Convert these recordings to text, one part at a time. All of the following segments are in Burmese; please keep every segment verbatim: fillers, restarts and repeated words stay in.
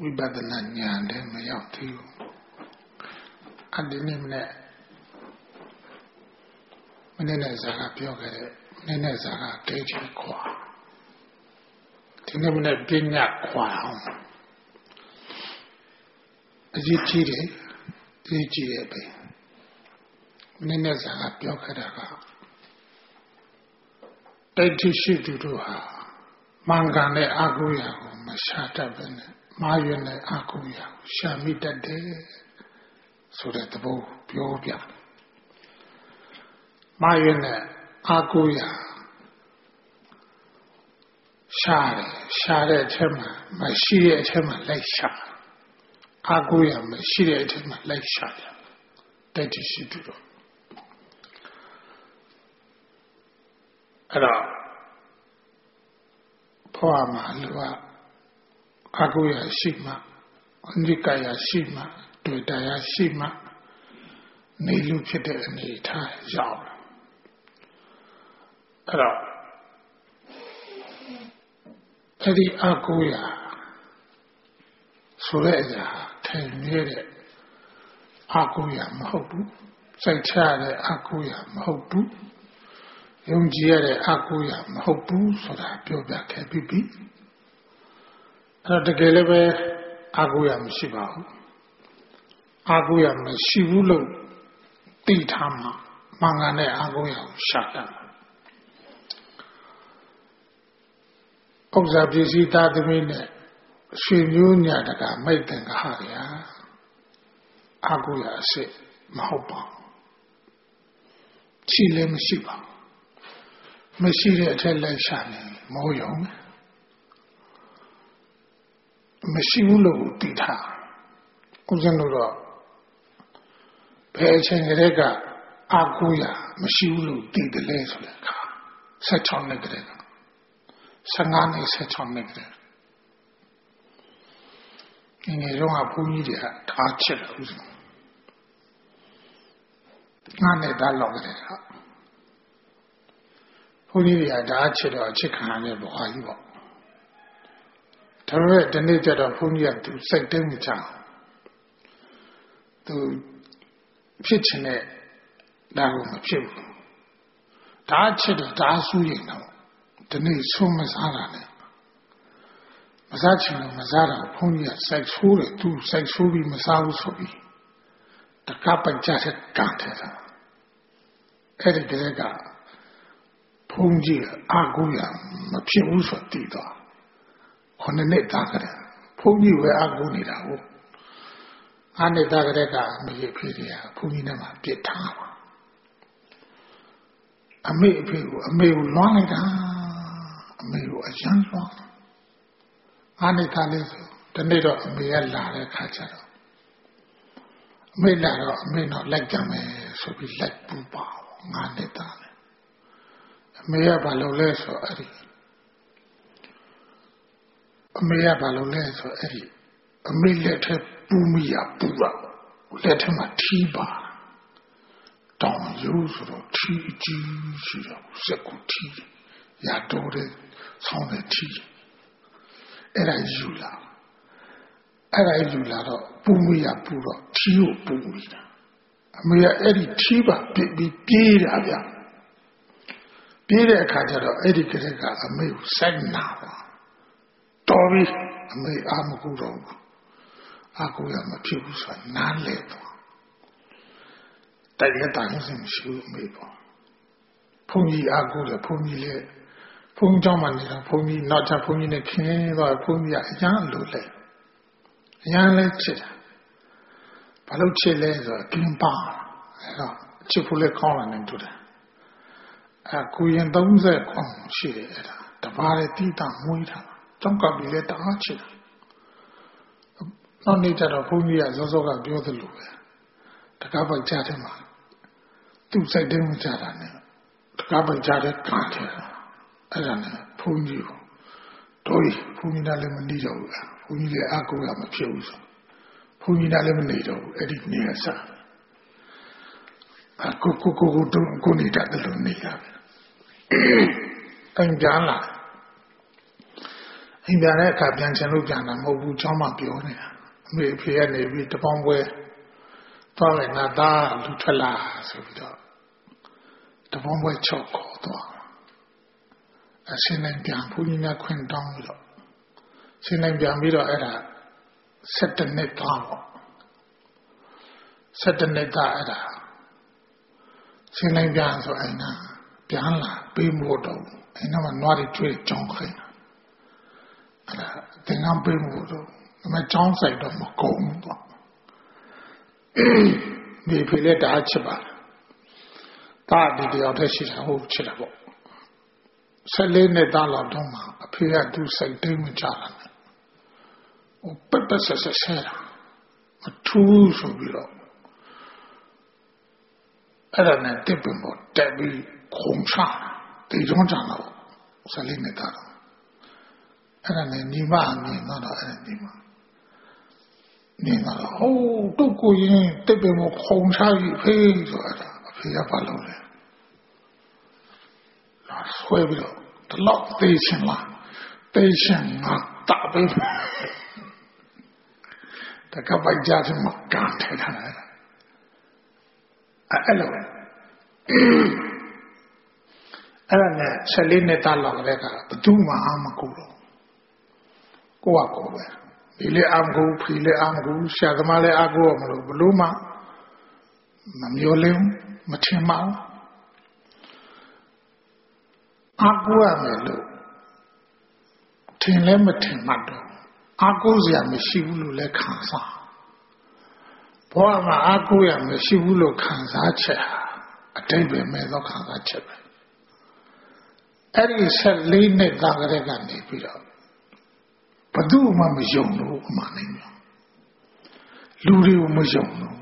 ဝိပဿနာဉာဏ်လည်းမရောက်သေးဘူးအဒီနေ့မနေ့မနေ့နဲ့ဇာကပြောခဲ့တဲ့မနေ့နဲ့ဇာကဒိဋ္ဌိခွာဒီနေ့မနေ့ပညာခွာအောင်အရေးကြီးတယ်အရေးကြီးတယ်ပဲမနေ့နဲ့ဇာကပြောခဲ့တာကဒိဋ္ဌိရှိသူတို့ဟာမင်္ဂန်နဲ့အာဟုရာကိုမရှာတတ်ပဲနဲ့မာယွန်းနဲ့အာဟုရာကိုရှာမိတတ်တယ်ဆိုတဲ့သဘောပြောပြမာယွန်းနဲ့အာဟုရာရှာတယ်ရှာတဲ့အချက်မှာမရှိတဲ့အချက်မှာလိုက်ရှာအာဟုရာမရှိတဲ့အချက်မှာလိုက်ရှာတယ်ဒိဋ္ဌိရှိသူတို့အဲ့တော့ဘဝမှာလူကအကုရရှိမှအနိကရရှိမှတွေ့တရားရှိမှနေလူဖြစ်တဲ့အနေထားရောက်အဲ့တော့အဲ့ဒီအကုရဆိုတဲ့အရာထိုင်နေတဲ့အကုရမဟုတ်ဘူးစိတ်ချတဲ့အကုရမဟုတ်ဘူးယုံကြည်ရတဲ့အကုရမဟုတ်ဘူးဆိုတာပြောပြခဲ့ပြီးပြီအဲ့တော့တကယ်လည်းပဲအကုရမရှိပါဘူးအကုရမရှိဘူးလို့သိထားမှမင်္ဂန်တဲ့အကုရကိုရှာတတ်ဥစ္စာပစ္စည်းသားသမီးနဲ့ရွှေမျိုးညာတကမိတ်တင်ကဟာဗျာအကုရအစစ်မဟုတ်ပါဘူးရှိလည်းမရှိပါဘူးမရှိတဲ့အထက်လိုက်ရှာနေမောယုံမရှိဘူးလို့သိထားဦးဇင်းတို့တော့ဘယ်အချိန်ကလေးကအကူရမရှိဘူးလို့သိတယ်လဲဆိုတဲ့အခါ၁၆နှစ်ကလေးက၁၅နှစ်၁၆နှစ်ကလေးဒီနေ့တော့ဘုန်းကြီးတွေကထားချစ်တယ်ဦးဇင်းငါနဲ့သားလောက်ကလေးကဘုန်းကြီးတွေကဓာတ်ချစ်တော့အချစ်ခံရတဲ့ဘဝကြီးပေါ့ဒါပေမဲ့ဒီနေ့ကျတော့ဘုန်းကြီးကသူစိတ်သိမ်းမချသူဖြစ်ချင်တဲ့ဒါကိုမဖြစ်ဘူးဓာတ်ချစ်တော့ဓာတ်ဆူးရင်တော့ဒီနေ့ဆုံးမစားတာနဲ့မစားချင်လို့မစားတာဘုန်းကြီးကစိုက်ဆိုးတယ်သူစိုက်ဆိုးပြီးမစားဘူးဆိုပြီးတကပကြတဲ့ကန်ထဲတာအဲ့ဒီကလေးကဘုန်းကြီးအာကိုရမဖြစ်ဘူးဆိုတည်တော့ခொနှစ်နှစ်သားကြတယ်ဘုန်းကြီးဝယ်အာကိုနေတာဟုတ်အားနှစ်သားကြတဲ့ကအမေအဖေတွေကဘုန်းကြီးနဲ့မှပြစ်ထားပါအမေအဖေကိုအမေကိုလွှမ်းလိုက်တာအမေကိုအရန်လွှမ်းအားနှစ်သားလေးဆိုဒီနေ့တော့အမေကလာတဲ့ခါကျတော့အမေလာတော့အမေတော့လိုက်ကြမယ်ဆိုပြီးလိုက်ပူပါငါနှစ်သားအမေကဘာလုပ်လဲဆိုအဲ့ဒီအမေကဘာလုပ်လဲဆိုအဲ့ဒီအမေလက်ထက်ပူမိရပူတော့လက်ထက်မှာထီးပါတောင်ရိုးဆိုတော့ထီးကြီးရှိတော့စက်ကူထီးရတော့တဲ့ဆောင်းတဲ့ထီးအဲ့ဒါယူလာအဲ့ဒါယူလာတော့ပူမိရပူတော့ထီးကိုပူမိတာအမေကအဲ့ဒီထီးပါပြပြီးပြေးတာဗျပြေးတဲ့အခါကျတော့အဲ့ဒီကလေးကအမေကိုစိုက်နာပါတော်ပြီအမေအာမကူတော့ဘူးအာကူရမဖြစ်ဘူးဆိုတာနားလဲတော့တိုက်ရတာလည်းမရှိဘူးအမေပေါ့ဘုန်းကြီးအာကူတယ်ဘုန်းကြီးလည်းဘုန်းကြီးเจ้าမှနေတာဘုန်းကြီးနောက်ချက်ဘုန်းကြီးနဲ့ခင်းတော့ဘုန်းကြီးကအရန်လိုလဲအရန်လဲချစ်တာဘာလို့ချစ်လဲဆိုတော့ကင်းပါအဲ့တော့ချစ်ဖို့လည်းကောင်းလာနေတူတယ်အကူရင်သုံးဆယ်ခွန်ရှိတယ်အဲ့ဒါတပါးလေတိတာမွေးတာကြောက်ကပ်ပြီးလဲတအားချစ်တာနောက်နေ့ကျတော့ဘုန်းကြီးကစောစောကပြောသလိုပဲတကားပိုက်ကြတယ်မှာသူ့စိတ်တင်းမကြတာနဲ့တကားပိုက်ကြတဲ့ကံထဲအဲ့ဒါနဲ့ဘုန်းကြီးကိုတို့ဘုန်းကြီးလည်းမနေတော့ဘူးဘုန်းကြီးလည်းအကူရမဖြစ်ဘူးဆိုဘုန်းကြီးလည်းမနေတော့ဘူးအဲ့ဒီနေရာစားအကိုကိုကိုကိုတို့ကိုနေတတ်တယ်လို့နေရတယ်အင်းကြားလာအိမ်ပြန်တဲ့အခါပြန်ချင်လို့ပြန်တာမဟုတ်ဘူးကျောင်းမှာပြောနေတာအမေအဖေကနေပြီးတပေါင်းပွဲသွားမယ်ငါသားလူထွက်လာဆိုပြီးတော့တပေါင်းပွဲချော့ခေါ်သွားအရှင်းနိုင်ပြန်ဘုန်းကြီးများခွင့်တောင်းပြီးတော့ရှင်းနိုင်ပြန်ပြီးတော့အဲ့ဒါဆက်တနှစ်သားပေါ့ဆက်တနှစ်သားအဲ့ဒါရှင်းနိုင်ပြန်ဆိုအဲ့နာပြန်လာပေးမို့တော့အဲ့နာမှာနွားတွေကျွေးကြောင်းခိုင်းအဲ့ဒါသင်္ကန်းပေးမို့တော့အမကြောင်းဆိုင်တော့မကုန်ဘူးပေါ့ဒီဖေလက်တာချစ်ပါတာဒီတယောက်တည်းရှိတာဟုတ်ချစ်တာပေါ့ဆက်လေးနှစ်သားလောက်တော့မှအဖေကသူစိတ်တိတ်မကြလာနဲ့ဟိုပက်ပက်ဆက်ဆက်ဆဲတာအထူးဆိုပြီးတော့အဲ့ဒါနဲ့တစ်ပင်ပေါ်တက်ပြီးခုံချတေချောင်းကြတော့ဆက်လေးနှစ်သားတော့အဲ့ဒါနဲ့ညီမအမြင်တော့အဲ့ဒါညီမနေတော့ဟိုတုတ်ကိုရင်တစ်ပင်ပေါ်ခုံချပြီးဖေးဆိုအဲ့ဒါအဖေကပါလို့လေလာဆွဲပြီးတော့ဒီလောက်သေးချင်လားသေးချင်ငါတာပေးတကပိုက်ကြတယ်မကန်ထဲတာအဲ့လိုအဲ့ဒါနဲ့ဆက်လေးနှစ်သားလောက်လည်းကဘသူမှအာမကူတော့ကိုကကိုပဲဒီလေအာမကူဖီလေအာမကူရှာသမားလည်းအာကူမလို့ဘလို့မှမမျိုးလင်းမထင်ပါဘူးအာကူရမယ်လို့ထင်လည်းမထင်မှတော့အာကူစရာမရှိဘူးလို့လည်းခံစားဘောမှာအာကူရမရှိဘူးလို့ခံစားချက်ဟာအတိတ်ပဲမဲ့သောခံစားချက်ပဲအဲ့ဒီဆက်လေးနှစ်သားကလေးကနေပြီးတော့ဘယ်သူမှမယုံလို့အမှန်တိုင်းမျိုးလူတွေကိုမယုံလို့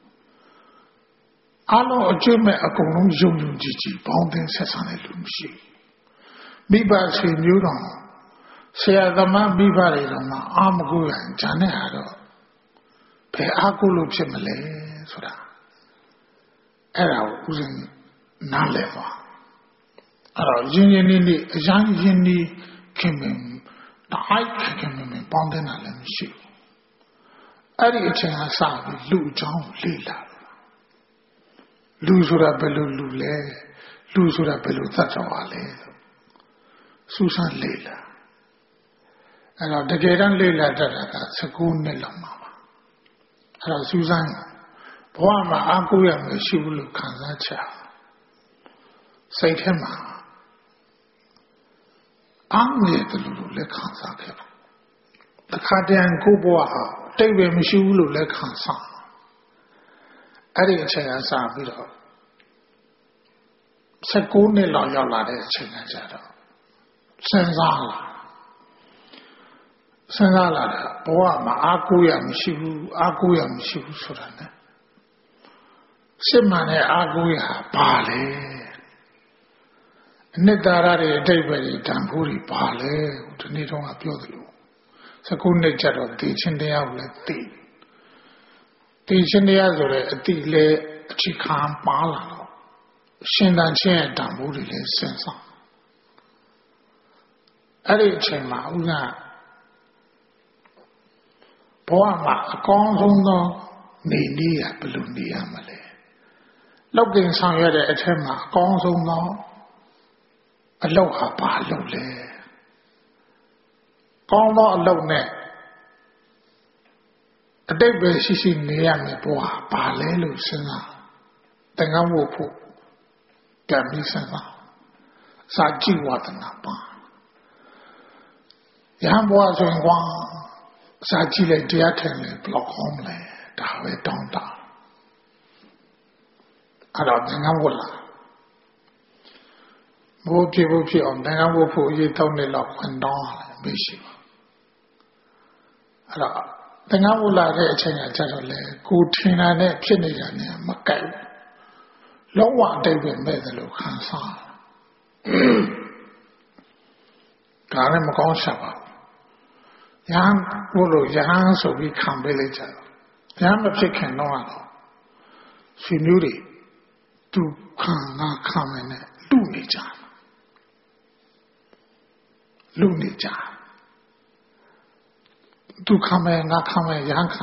အလုံးအကျွတ်မဲ့အကုန်လုံးယုံယုံကြည်ကြည်ပေါင်းတင်ဆက်ဆံတဲ့လူမရှိမိဘဆွေမျိုးတော်ဆရာသမားမိဘတွေတော့မှအာမကူရဂျန်နဲ့ဟာတော့ဘယ်အာကူလို့ဖြစ်မလဲဆိုတာအဲ့ဒါကိုဦးဇင်းနားလည်သွားအဲ့တော့ရင်းရင်းနှီးနှီးအရန်ရင်းနှီးခင်မင်တိုင်းခင်မင်ပေါင်းတင်တာလည်းမရှိဘူးအဲ့ဒီအချိန်ကစပြီးလူအကြောင်းလေ့လာလူဆိုတာဘယ်လိုလူလဲလူဆိုတာဘယ်လိုသတ်တော်လဲစူးစမ်းလေ့လာအဲ့တော့တကယ်တမ်းလေ့လာတတ်တာက十九နှစ်လောက်မှာပါအဲ့တော့စူးစမ်းဘဝမှာအားကိုးရမယ်ရှိဘူးလို့ခံစားချက်စိတ်ထဲမှာအားငယ်တယ်လို့လည်းခံစားခဲ့ပါတခါတည်းကိုဘဝဟာတိတ်ပဲမရှိဘူးလို့လည်းခံစားအဲ့ဒီအချိန်ကစပြီးတော့十九နှစ်လောက်ရောက်လာတဲ့အချိန်ကကြတော့စဉ်းစားလာစဉ်းစားလာတာဘဝမှာအားကိုးရမရှိဘူးအားကိုးရမရှိဘူးဆိုတာ ਨੇ စစ်မှန်တဲ့အားကိုးရပါလေအနှစ်သာရတွေအတိတ်ပဲတွေတန်ဖိုးတွေပါလေဒီနေ့တော့ပြောသလို十九နှစ်ကျတော့သိချင်းတရားကိုလည်းသိသိချင်းတရားဆိုတဲ့အတိလေအချိခံပါလာတော့ရှင်တန်ချင်းရဲ့တန်ဖိုးတွေလည်းစဉ်းစားအဲ့ဒီအချိန်မှာဥစ္စာဘဝမှာအကောင်းဆုံးသောနေနည်းရဘယ်လိုနေရမလဲလောက်ကင်ဆောင်ရတဲ့အထက်မှာအကောင်းဆုံးသောအလုပ်ဟာဘာလုပ်လဲကောင်းသောအလုပ်နဲ့အတိတ်ပဲရှိရှိနေရမယ်ဘဝဘာလဲလို့စဉ်းစားသင်္ကန်းဝတ်ဖို့ကြံပြီးစဉ်းစားစာကြည့်ဝါဒနာပါရဟန်းဘဝဆိုရင်ကွာစာကြည့်လိုက်တရားထိုင်လိုက်ဘလောက်ကောင်းမလဲဒါပဲတောင်းတာအဲ့တော့သင်္ကန်းဝတ်လာဘိုးဖြစ်ဖို့ဖြစ်အောင်သင်္ကန်းဝတ်ဖို့အရေးသုံးနှစ်လောက်ခွင့်တောင်းရတယ်မရှိဘူးအဲ့တော့သင်္ကန်းဝတ်လာတဲ့အချိန်ကကျတော့လေကိုထင်တာနဲ့ဖြစ်နေတာနဲ့မကိုက်ဘူးလုံးဝအတိတ်ပဲမဲ့တယ်လို့ခံစားဒါလည်းမကောင်းရှာပါဘူးယဟန်ဘုလို့ယဟန်ဆိုပြီးခံပေးလိုက်ကြတော့ယဟန်မဖြစ်ခင်တော့တော့ရှင်မျိုးတွေသူခံငါခံမယ်နဲ့လူနေကြလူနေကြသူခံမယ်ငါခံမယ်ရဟန်းခံ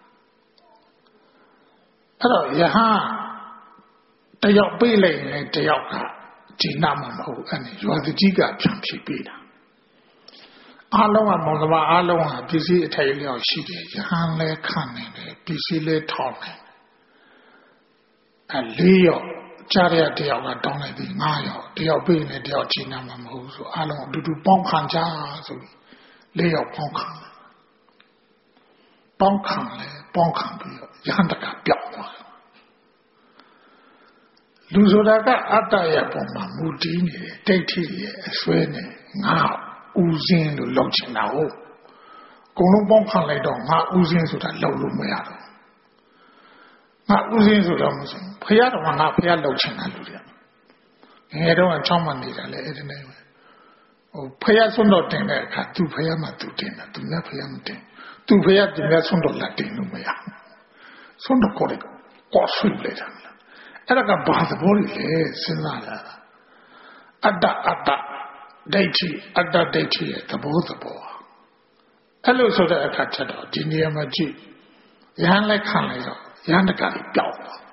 အဲ့တော့ယဟန်တယောက်ပေးလိုက်ရင်တယောက်ကဂျိနာမမဟုတ်အဲ့ဒီရွာကြီးကပြန်ဖြေပေးတာအားလုံးကမောင်သမားအားလုံးဟာပစ္စည်းအထိုက်လျောက်ရှိတယ်ယဟန်လည်းခံနေတယ်ပစ္စည်းလည်းထောက်နေအဲ့လေးယောက်ကြားရတဲ့တယောက်ကတောင်းလိုက်ပြီးငါးယောက်တယောက်ပေးနေတယောက်ဂျိနာမမဟုတ်ဆိုအားလုံးအတူတူပေါင်းခံကြဆိုပြီးလေးယောက်ပေါင်းခံပေါင်းခံလေပေါင်းခံပြီးရဟန္တကပြောက်သွားလူဆိုတာကအတ္တရဲ့ပုံမှာမူတည်နေတယ်ဒိဋ္ဌိရဲ့အစွဲနဲ့ငါဥစဉ်လို့လောက်ချင်တာဟုတ်အကုန်လုံးပေါင်းခံလိုက်တော့ငါဥစဉ်ဆိုတာလောက်လို့မရတော့ငါဥစဉ်ဆိုတော့မဆိုဖယားတော်ကငါဖယားလောက်ချင်တာလူတွေငယ်တော့ချောင်းမှနေတာလေအဲ့ဒီနေပဲဟိုဖယားစွန်းတော်တင်တဲ့အခါသူဖယားမှသူတင်တာသူလည်းဖယားမတင်သူဖယားသူလည်းစွန်းတော်လက်တင်လို့မရစွန်းတော်ကိုလည်းကောဆွေးလိုက်တာအဲ့ဒါကဘာသဘောလဲစဉ်းစားရတာအတ္တအတ္တဒိဋ္ဌိအတ္တဒိဋ္ဌိရဲ့သဘောသဘောအဲ့လိုဆိုတဲ့အခါချက်တော့ဒီနေရာမှာကြည့်ယဟန်လက်ခံလိုက်တော့ယဟန်တကကြီးပြောက်သွား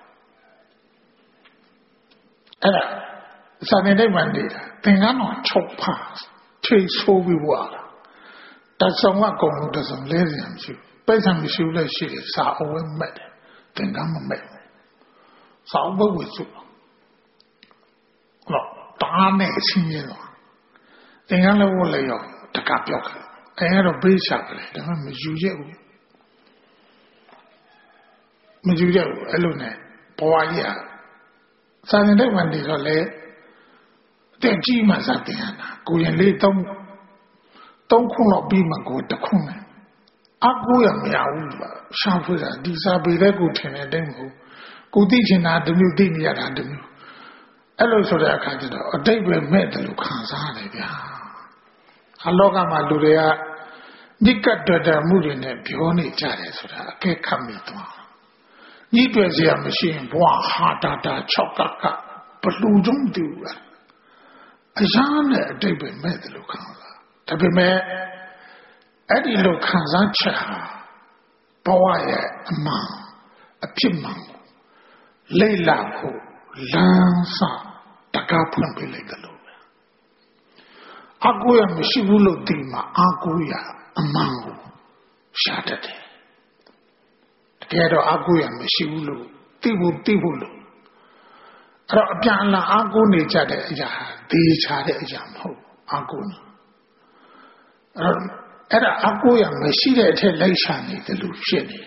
အဲ့ဒါစာနေတဲ့မှနေတာသင်္ကန်းတော်ချုပ်ဖာထိဆိုးပြီးွားလာတဆောင်ကကုံလို့တဆောင်လဲစရာမရှိဘူးပိဿံမရှိဘူးလည်းရှိတယ်စာအဝဲမဲ့တယ်သင်္ကန်းမမဲ့စာအဝဲဝေစုတော့တားနဲ့အချင်းချင်းတော့သင်္ကန်းလည်းဝတ်လိုက်ရောတကပြောက်တယ်အဲအဲ့တော့ဘေးချတယ်ဒါမှမယူရဘူးမယူရဘူးအဲ့လိုနဲ့ဘဝကြီးอ่ะစာနေတဲ့ဝန်ဒီတော့လေတဲ့ကြီးမှစတင်ရတာကိုရင်လေးသုံးသုံးခုလောက်ပြီးမှကိုတခုနဲ့အကူရမရဘူးပါရှာဖွေတာဒီစာပေတဲ့ကိုထင်တဲ့တိတ်မဟုတ်ကိုသိချင်တာတမျိုးသိနေရတာတမျိုးအဲ့လိုဆိုတဲ့အခါကျတော့အတိတ်ပဲမဲ့တယ်လို့ခံစားရတယ်ဗျာအလောကမှာလူတွေကညစ်ကတ်တွေ့တဲ့မှုတွေနဲ့ပြောနေကြတယ်ဆိုတာအကဲခတ်မိသွားညစ်တွေ့စရာမရှိရင်ဘွားဟာတာတာ၆ကကဘလူကျုံတူအရာနဲ့အတိတ်ပဲမဲ့တယ်လို့ခံစားဒါပေမဲ့အဲ့ဒီလိုခံစားချက်ဟာဘဝရဲ့အမှန်အဖြစ်မှန်လိမ့်လာဖို့လမ်းစတကားဖွင့်ပေးလိုက်တယ်လို့ပဲအကူရမရှိဘူးလို့ဒီမှာအကူရအမှန်ကိုရှာတတ်တယ်တကယ်တော့အကူရမရှိဘူးလို့သိဖို့သိဖို့လို့အဲ့တော့အပြန်အလှန်အကူနေကြတဲ့အရာဟာဒေချာတဲ့အရာမဟုတ်အကူနေအဲ့တော့အဲ့ဒါအကူရမရှိတဲ့အထက်လိုက်ရှာနေတယ်လို့ဖြစ်နေ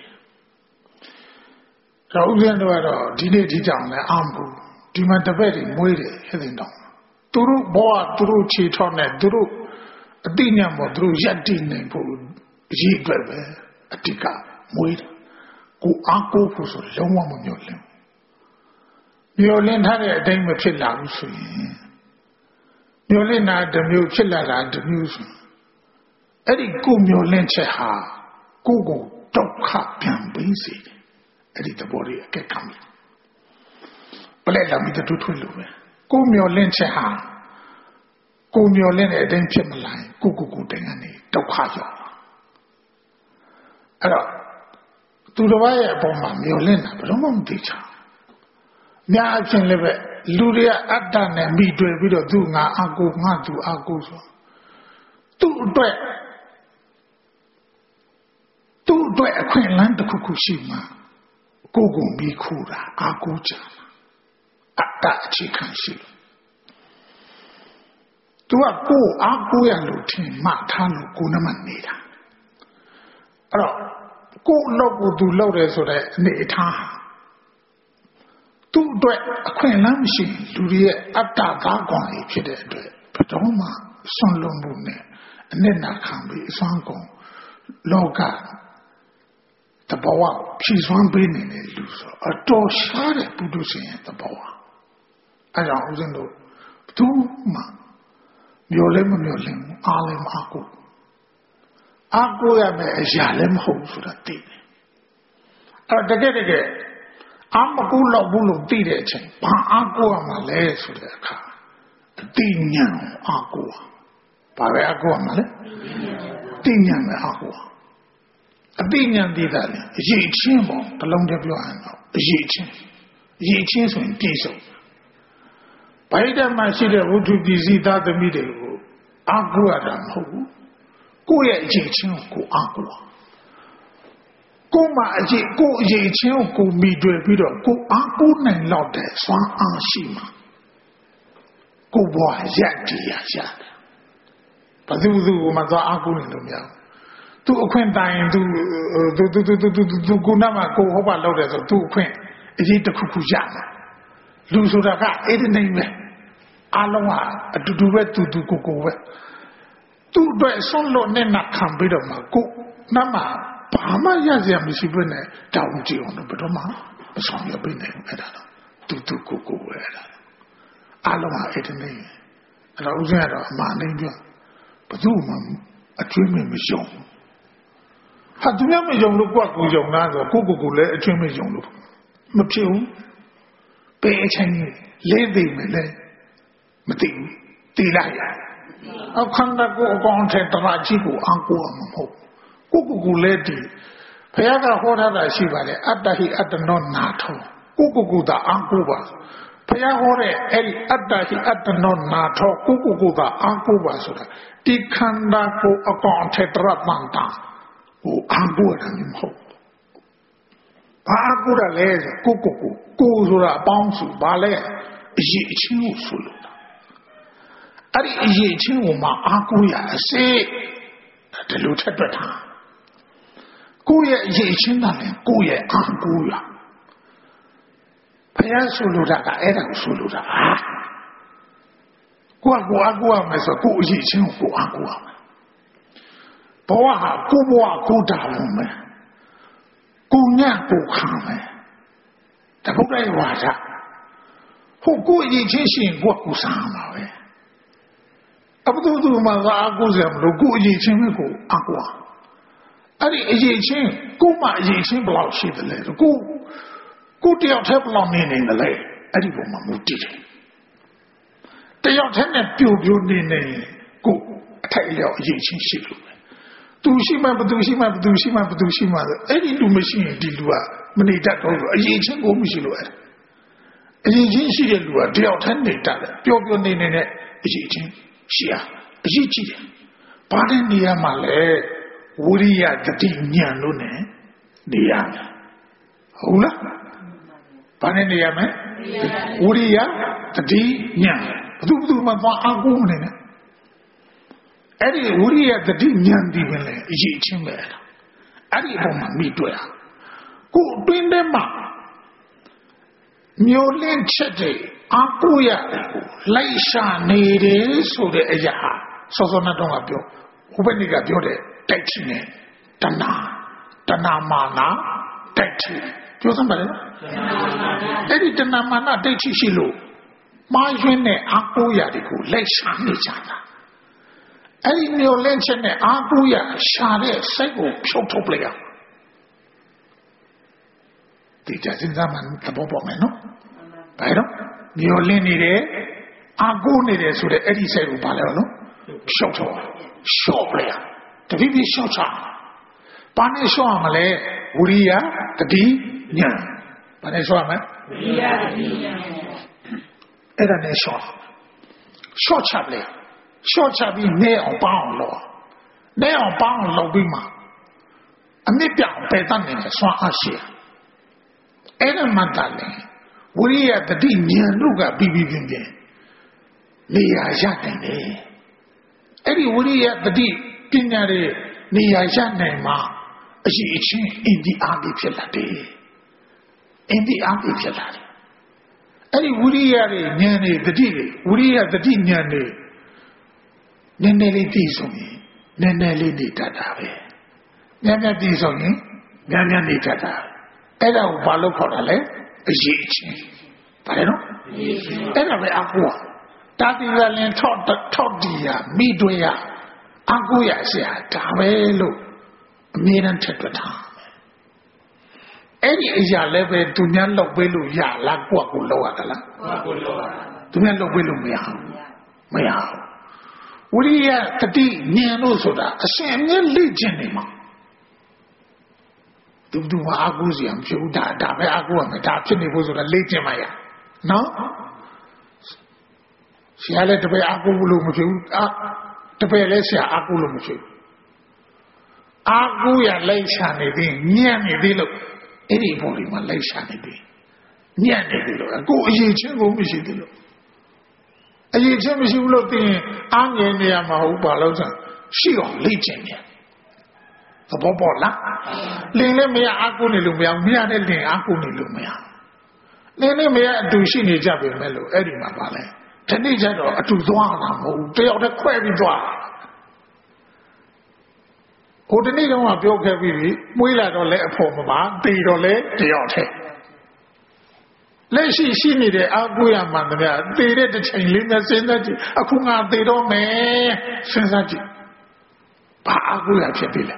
တော့ဥပ္ပန္နတော့ဒီနေ့ဒီကြောင်လည်းအာမဘူးဒီမှာတပည့်တွေမွေးတယ်ဟဲ့တင်တော့သူတို့ဘောကသူတို့ခြေထောက်နဲ့သူတို့အတိညာမို့သူတို့ရက်တည်နေဖို့အရေးအတွက်ပဲအတိကမွေးတယ်ကိုအားကိုးဖို့ဆိုလုံးဝမမျှော်လင့်မျှော်လင့်ထားတဲ့အတိုင်းမဖြစ်လာဘူးဆိုရင်မျှော်လင့်တာတစ်မျိုးဖြစ်လာတာတစ်မျိုးဆိုအဲ့ဒီကိုမျှော်လင့်ချက်ဟာကိုကိုဒုက္ခပြန်ပေးစေတယ်အဲ့ဒီသဘောလေးအကဲခံပြီပလက်လာမိတူထွေးလို့ပဲကိုမျောလင့်ချက်ဟာကိုမျောလင့်တဲ့အတိုင်းဖြစ်မလာရင်ကိုကိုကိုတိုင်ကနေဒုက္ခရောက်အဲ့တော့သူတစ်ပါးရဲ့အပေါ်မှာမျောလင့်တာဘယ်တော့မှမသိချာများအချင်းလည်းပဲလူတွေကအတ္တနဲ့မိတွေ့ပြီးတော့သူငါအကူငါသူအကူဆိုသူ့အတွက်သူ့အတွက်အခွင့်အလမ်းတစ်ခုခုရှိမှာကိုကိုမိခူတာအကူချာအတ္တအခြေခံရှိလို့သူကကိုအကူရလို့ထင်မှထားလို့ကိုနမနေတာအဲ့တော့ကိုလောက်ကိုသူလောက်တယ်ဆိုတဲ့အနေအထားသူ့အတွက်အခွင့်အလမ်းမရှိလူတွေရဲ့အတ္တသားကောင်ကြီးဖြစ်တဲ့အတွက်ဘယ်တော့မှဆွန့်လွတ်မှုနဲ့အနစ်နာခံပြီးအစွမ်းကုန်လောကတဘောဝဖြည့်စွမ်းပေးနေတဲ့လူဆိုအတော်ရှားတဲ့ပုထုရှင်ရဲ့တဘောဝအဲကြောင့်ဦးဇင်းတို့သူမှမျောလဲမမျောလဲအားလည်းမအားကိုအားကိုရမယ်အရာလည်းမဟုတ်ဆိုတာသိတယ်အဲတကယ်တကယ်အာမကူလောက်ဘူးလို့သိတဲ့အချိန်ဘာအားကိုရမှာလဲဆိုတဲ့အခါအတိညာအားကိုဘာပဲအားကိုရမှာလဲတိညာနဲ့အားကိုအသိဉာဏ်တည်တာလေအရေးချင်းပေါ့တလုံးတည်းပြောရအောင်အရေးချင်းအရေးချင်းဆိုရင်ပြည့်စုံဗိဓမာရှိတဲ့ဝိတုပစ္စည်းသားသမီးတွေကိုအားကိုးရတာမဟုတ်ဘူးကိုယ့်ရဲ့အရေးချင်းကိုအားကိုးကိုယ်မှာအရေးကိုယ်အရေးချင်းကိုမိတွေ့ပြီးတော့ကိုအားကိုးနိုင်တော့တဲ့စွမ်းအားရှိမှာကိုဘွားရက်တည်ရရတယ်ဘယ်သူသူမှသွားအားကိုးနေလို့မရဘူးသူအခွင့်တိုင်သူသူသူသူသူသူကိုနာမှာကိုဟောပါလောက်တယ်ဆိုသူအခွင့်အရေးတစ်ခုခုရမှာလူဆိုတာကအဲ့ဒီနိုင်ပဲအလုံးဟာအတူတူပဲသူသူကိုကိုပဲသူ့အတွက်ဆုံးလို့နဲ့နာခံပြီးတော့မှကိုနာမှာဘာမှရစရာမရှိဘဲနဲ့တောင်းကြည့်အောင်တော့ဘယ်တော့မှမဆောင်ရပြနေဘူးအဲ့ဒါတော့သူသူကိုကိုပဲအဲ့ဒါအလုံးဟာအဲ့ဒီနိုင်အဲ့တော့ဦးဇင်းကတော့အမှန်တိုင်းပြောဘယ်သူမှအကျွေးမမယုံဟာသူများမယုံလို့ကိုယ့်ကိုယုံလားဆိုကိုကိုကိုလည်းအကျွေးမယုံလို့မဖြစ်ဘူးပေအချင်းလေးသိမယ်လေမသိဘူးသိလိုက်အခန္ဓာကိုအကောင်ထဲတရာကြီးကိုအံကိုမဟုတ်ကိုကိုကိုလည်းဒီဘုရားကဟောထားတာရှိပါတယ်အတ္တဟိအတ္တနောနာထောကိုကိုကိုသာအံကိုပါဘုရားဟောတဲ့အဲ့ဒီအတ္တဟိအတ္တနောနာထောကိုကိုကိုသာအံကိုပါဆိုတာဒီခန္ဓာကိုအကောင်ထဲတရာတန်တာကိုအံကိုတယ်မဟုတ်ဘာအကူရလဲကိုကိုကိုကိုဆိုတာအပေါင်းစုဘာလဲအရေးအချင်းကိုဆိုလို့အဲ့ဒီအရေးချင်းကိုမှအာကူရအစေဒီလိုထက်တွက်တာကိုရဲ့အရေးချင်းတာလေကိုရဲ့အာကူရဘုရားဆိုလို့တာကအဲ့ဒါကိုဆိုလို့တာကိုကကိုအာကူရမယ်ဆိုကိုအရေးချင်းကိုအာကူရမယ်ဘဝဟာကိုဘဝကိုတာလို့မယ်ကိုညကိုခံမယ်တပုတ်တဲ့ဝါဒဟုတ်ကိုအရေးချင်းရှင်ကိုကူစားမှာပဲအဘသူသူမှာကအကူစရာမလိုကိုအရေးချင်းပဲကိုအကွာအဲ့ဒီအရေးချင်းကိုမှအရေးချင်းဘယ်လောက်ရှိတယ်လဲကိုကိုတယောက်တည်းဘယ်လောက်နေနေတယ်လဲအဲ့ဒီပုံမှာမူတည်တယ်တယောက်တည်းနဲ့ပြိုပြိုနေနေကိုအထိုက်အလျောက်အရေးချင်းရှိလို့သူရှိမှဘသူရှိမှဘသူရှိမှဘသူရှိမှအဲ့ဒီလူမရှိရင်ဒီလူကမနေတတ်တော့ဘူးအရေးချင်းကိုမရှိလို့အဲ့အရေးချင်းရှိတဲ့လူကတယောက်တည်းနေတတ်တယ်ပျော်ပျော်နေနေနဲ့အရေးချင်းရှိရအရေးကြီးတယ်ဘာနဲ့နေရမှာလဲဝိရိယတတိဉာဏ်လို့ ਨੇ နေရမယ်ဟုတ်လားဘာနဲ့နေရမလဲဝိရိယတတိဉာဏ်ဘသူဘသူမှသွားအကူမနေနဲ့အဲ့ဒီဝိရိယတတိဉာဏ်ဒီပဲလေအရေးချင်းပဲအဲ့ဒီအပေါ်မှာမိတွေ့အောင်ကိုအတွင်းထဲမှာမျိုးလင်းချက်တဲ့အာကိုရတယ်ကိုလိုက်ရှာနေတယ်ဆိုတဲ့အရာစောစောနဲ့တော့ကပြောဥပနိကပြောတဲ့တိုက်ချင်တဲ့တဏှာတဏှာမာနတိုက်ချင်ပြောစမ်းပါလေအဲ့ဒီတဏှာမာနတိုက်ချင်ရှိလို့မှားယွင်းတဲ့အာကိုရတယ်ကိုလိုက်ရှာနေကြတာအဲ့ဒီမျိုးလင်းချက်နဲ့အာကိုရရှာတဲ့စိတ်ကိုဖြုတ်ထုတ်လိုက်အောင်ဒီကြစဉ်းစားမှသဘောပေါက်မယ်နော်ဘာလို့မျိုးလင်းနေတယ်အာကိုနေတယ်ဆိုတဲ့အဲ့ဒီစိတ်ကိုဘာလဲနော်ဖြုတ်ထုတ်ရှော့ပလိုက်တတိပိရှော့ချဘာနဲ့ရှော့ရမလဲဝိရိယတတိဉာဏ်ဘာနဲ့ရှော့ရမလဲဝိရိယတတိဉာဏ်အဲ့ဒါနဲ့ရှော့ရှော့ချပလိုက်ရှော့ချပြီးနေအောင်ပေါင်းလို့နေအောင်ပေါင်းလုပ်ပြီးမှအမြင့်ပြောင်ပယ်တတ်နေတဲ့စွမ်းအားရှိအဲ့ဒါမှတည်းဝိရိယတတိဉာဏ်တို့ကပြီးပြီးပြင်းပြင်းနေရာရနိုင်တယ်အဲ့ဒီဝိရိယတတိပညာတွေနေရာရနိုင်မှာအရှိအချင်းအင်ဒီအားပြီးဖြစ်လာတယ်အင်ဒီအားပြီးဖြစ်လာတယ်အဲ့ဒီဝိရိယတွေဉာဏ်တွေတတိတွေဝိရိယတတိဉာဏ်တွေနည်းနည်းလေးတည်ဆုံးရင်နည်းနည်းလေးနေတတ်တာပဲများများတည်ဆုံးရင်များများနေတတ်တာအဲ့ဒါကိုဘာလို့ခေါ်တာလဲအရေးအချင်းဘာလဲနော်အဲ့ဒါပဲအကူတာတိရလင်ထော့ထော့တီရမိတွေ့ရအကူရဆရာဒါပဲလို့အမြဲတမ်းထက်တွက်ထားအဲ့ဒီအရာလည်းပဲသူများလောက်ပေးလို့ရလားကိုယ့်ကိုလောက်ရတာလားကိုယ့်ကိုလောက်ရတာသူများလောက်ပေးလို့မရဘူးမရဘူးဝိရိယတတိဉာဏ်လို့ဆိုတာအရှင်အမြဲလေ့ကျင့်နေမှာတူတူမအကူစီမဖြစ်ဘူးဒါဒါပဲအကူရမယ်ဒါဖြစ်နေဖို့ဆိုတာလေ့ကျင့်မှရနော်ဆရာလည်းတပည့်အကူလို့မဖြစ်ဘူးအတပည့်လည်းဆရာအကူလို့မဖြစ်ဘူးအကူရလိုက်ချနေသေးညံ့နေသေးလို့အဲ့ဒီပုံလေးမှာလိုက်ချနေသေးညံ့နေသေးလို့အကူအရေးချင်းကိုမရှိသေးလို့အရေးချင်းမရှိဘူးလို့သိရင်အားငယ်နေရမှာဟုတ်ပါလို့ဆိုရှိအောင်လေ့ကျင့်နေသဘောပေါက်လားလင်းလည်းမရအကူနေလို့မရမရတဲ့လင်းအကူနေလို့မရလင်းနဲ့မရအတူရှိနေကြပြီမဲ့လို့အဲ့ဒီမှာပါလဲဒီနေ့ကျတော့အတူသွားတာမဟုတ်ဘူးတယောက်တည်းခွဲပြီးသွားဟိုဒီနေ့တော့ပြောခဲ့ပြီမွေးလာတော့လဲအဖို့မပါတည်တော့လဲတယောက်တည်းလက်ရှိရှိနေတဲ့အကူရမှန်တယ်တည်တဲ့တစ်ချိန်လေးနဲ့စဉ်းစားကြည့်အခုငါတည်တော့မယ်စဉ်းစားကြည့်ဘာအကူရဖြစ်ပြီလဲ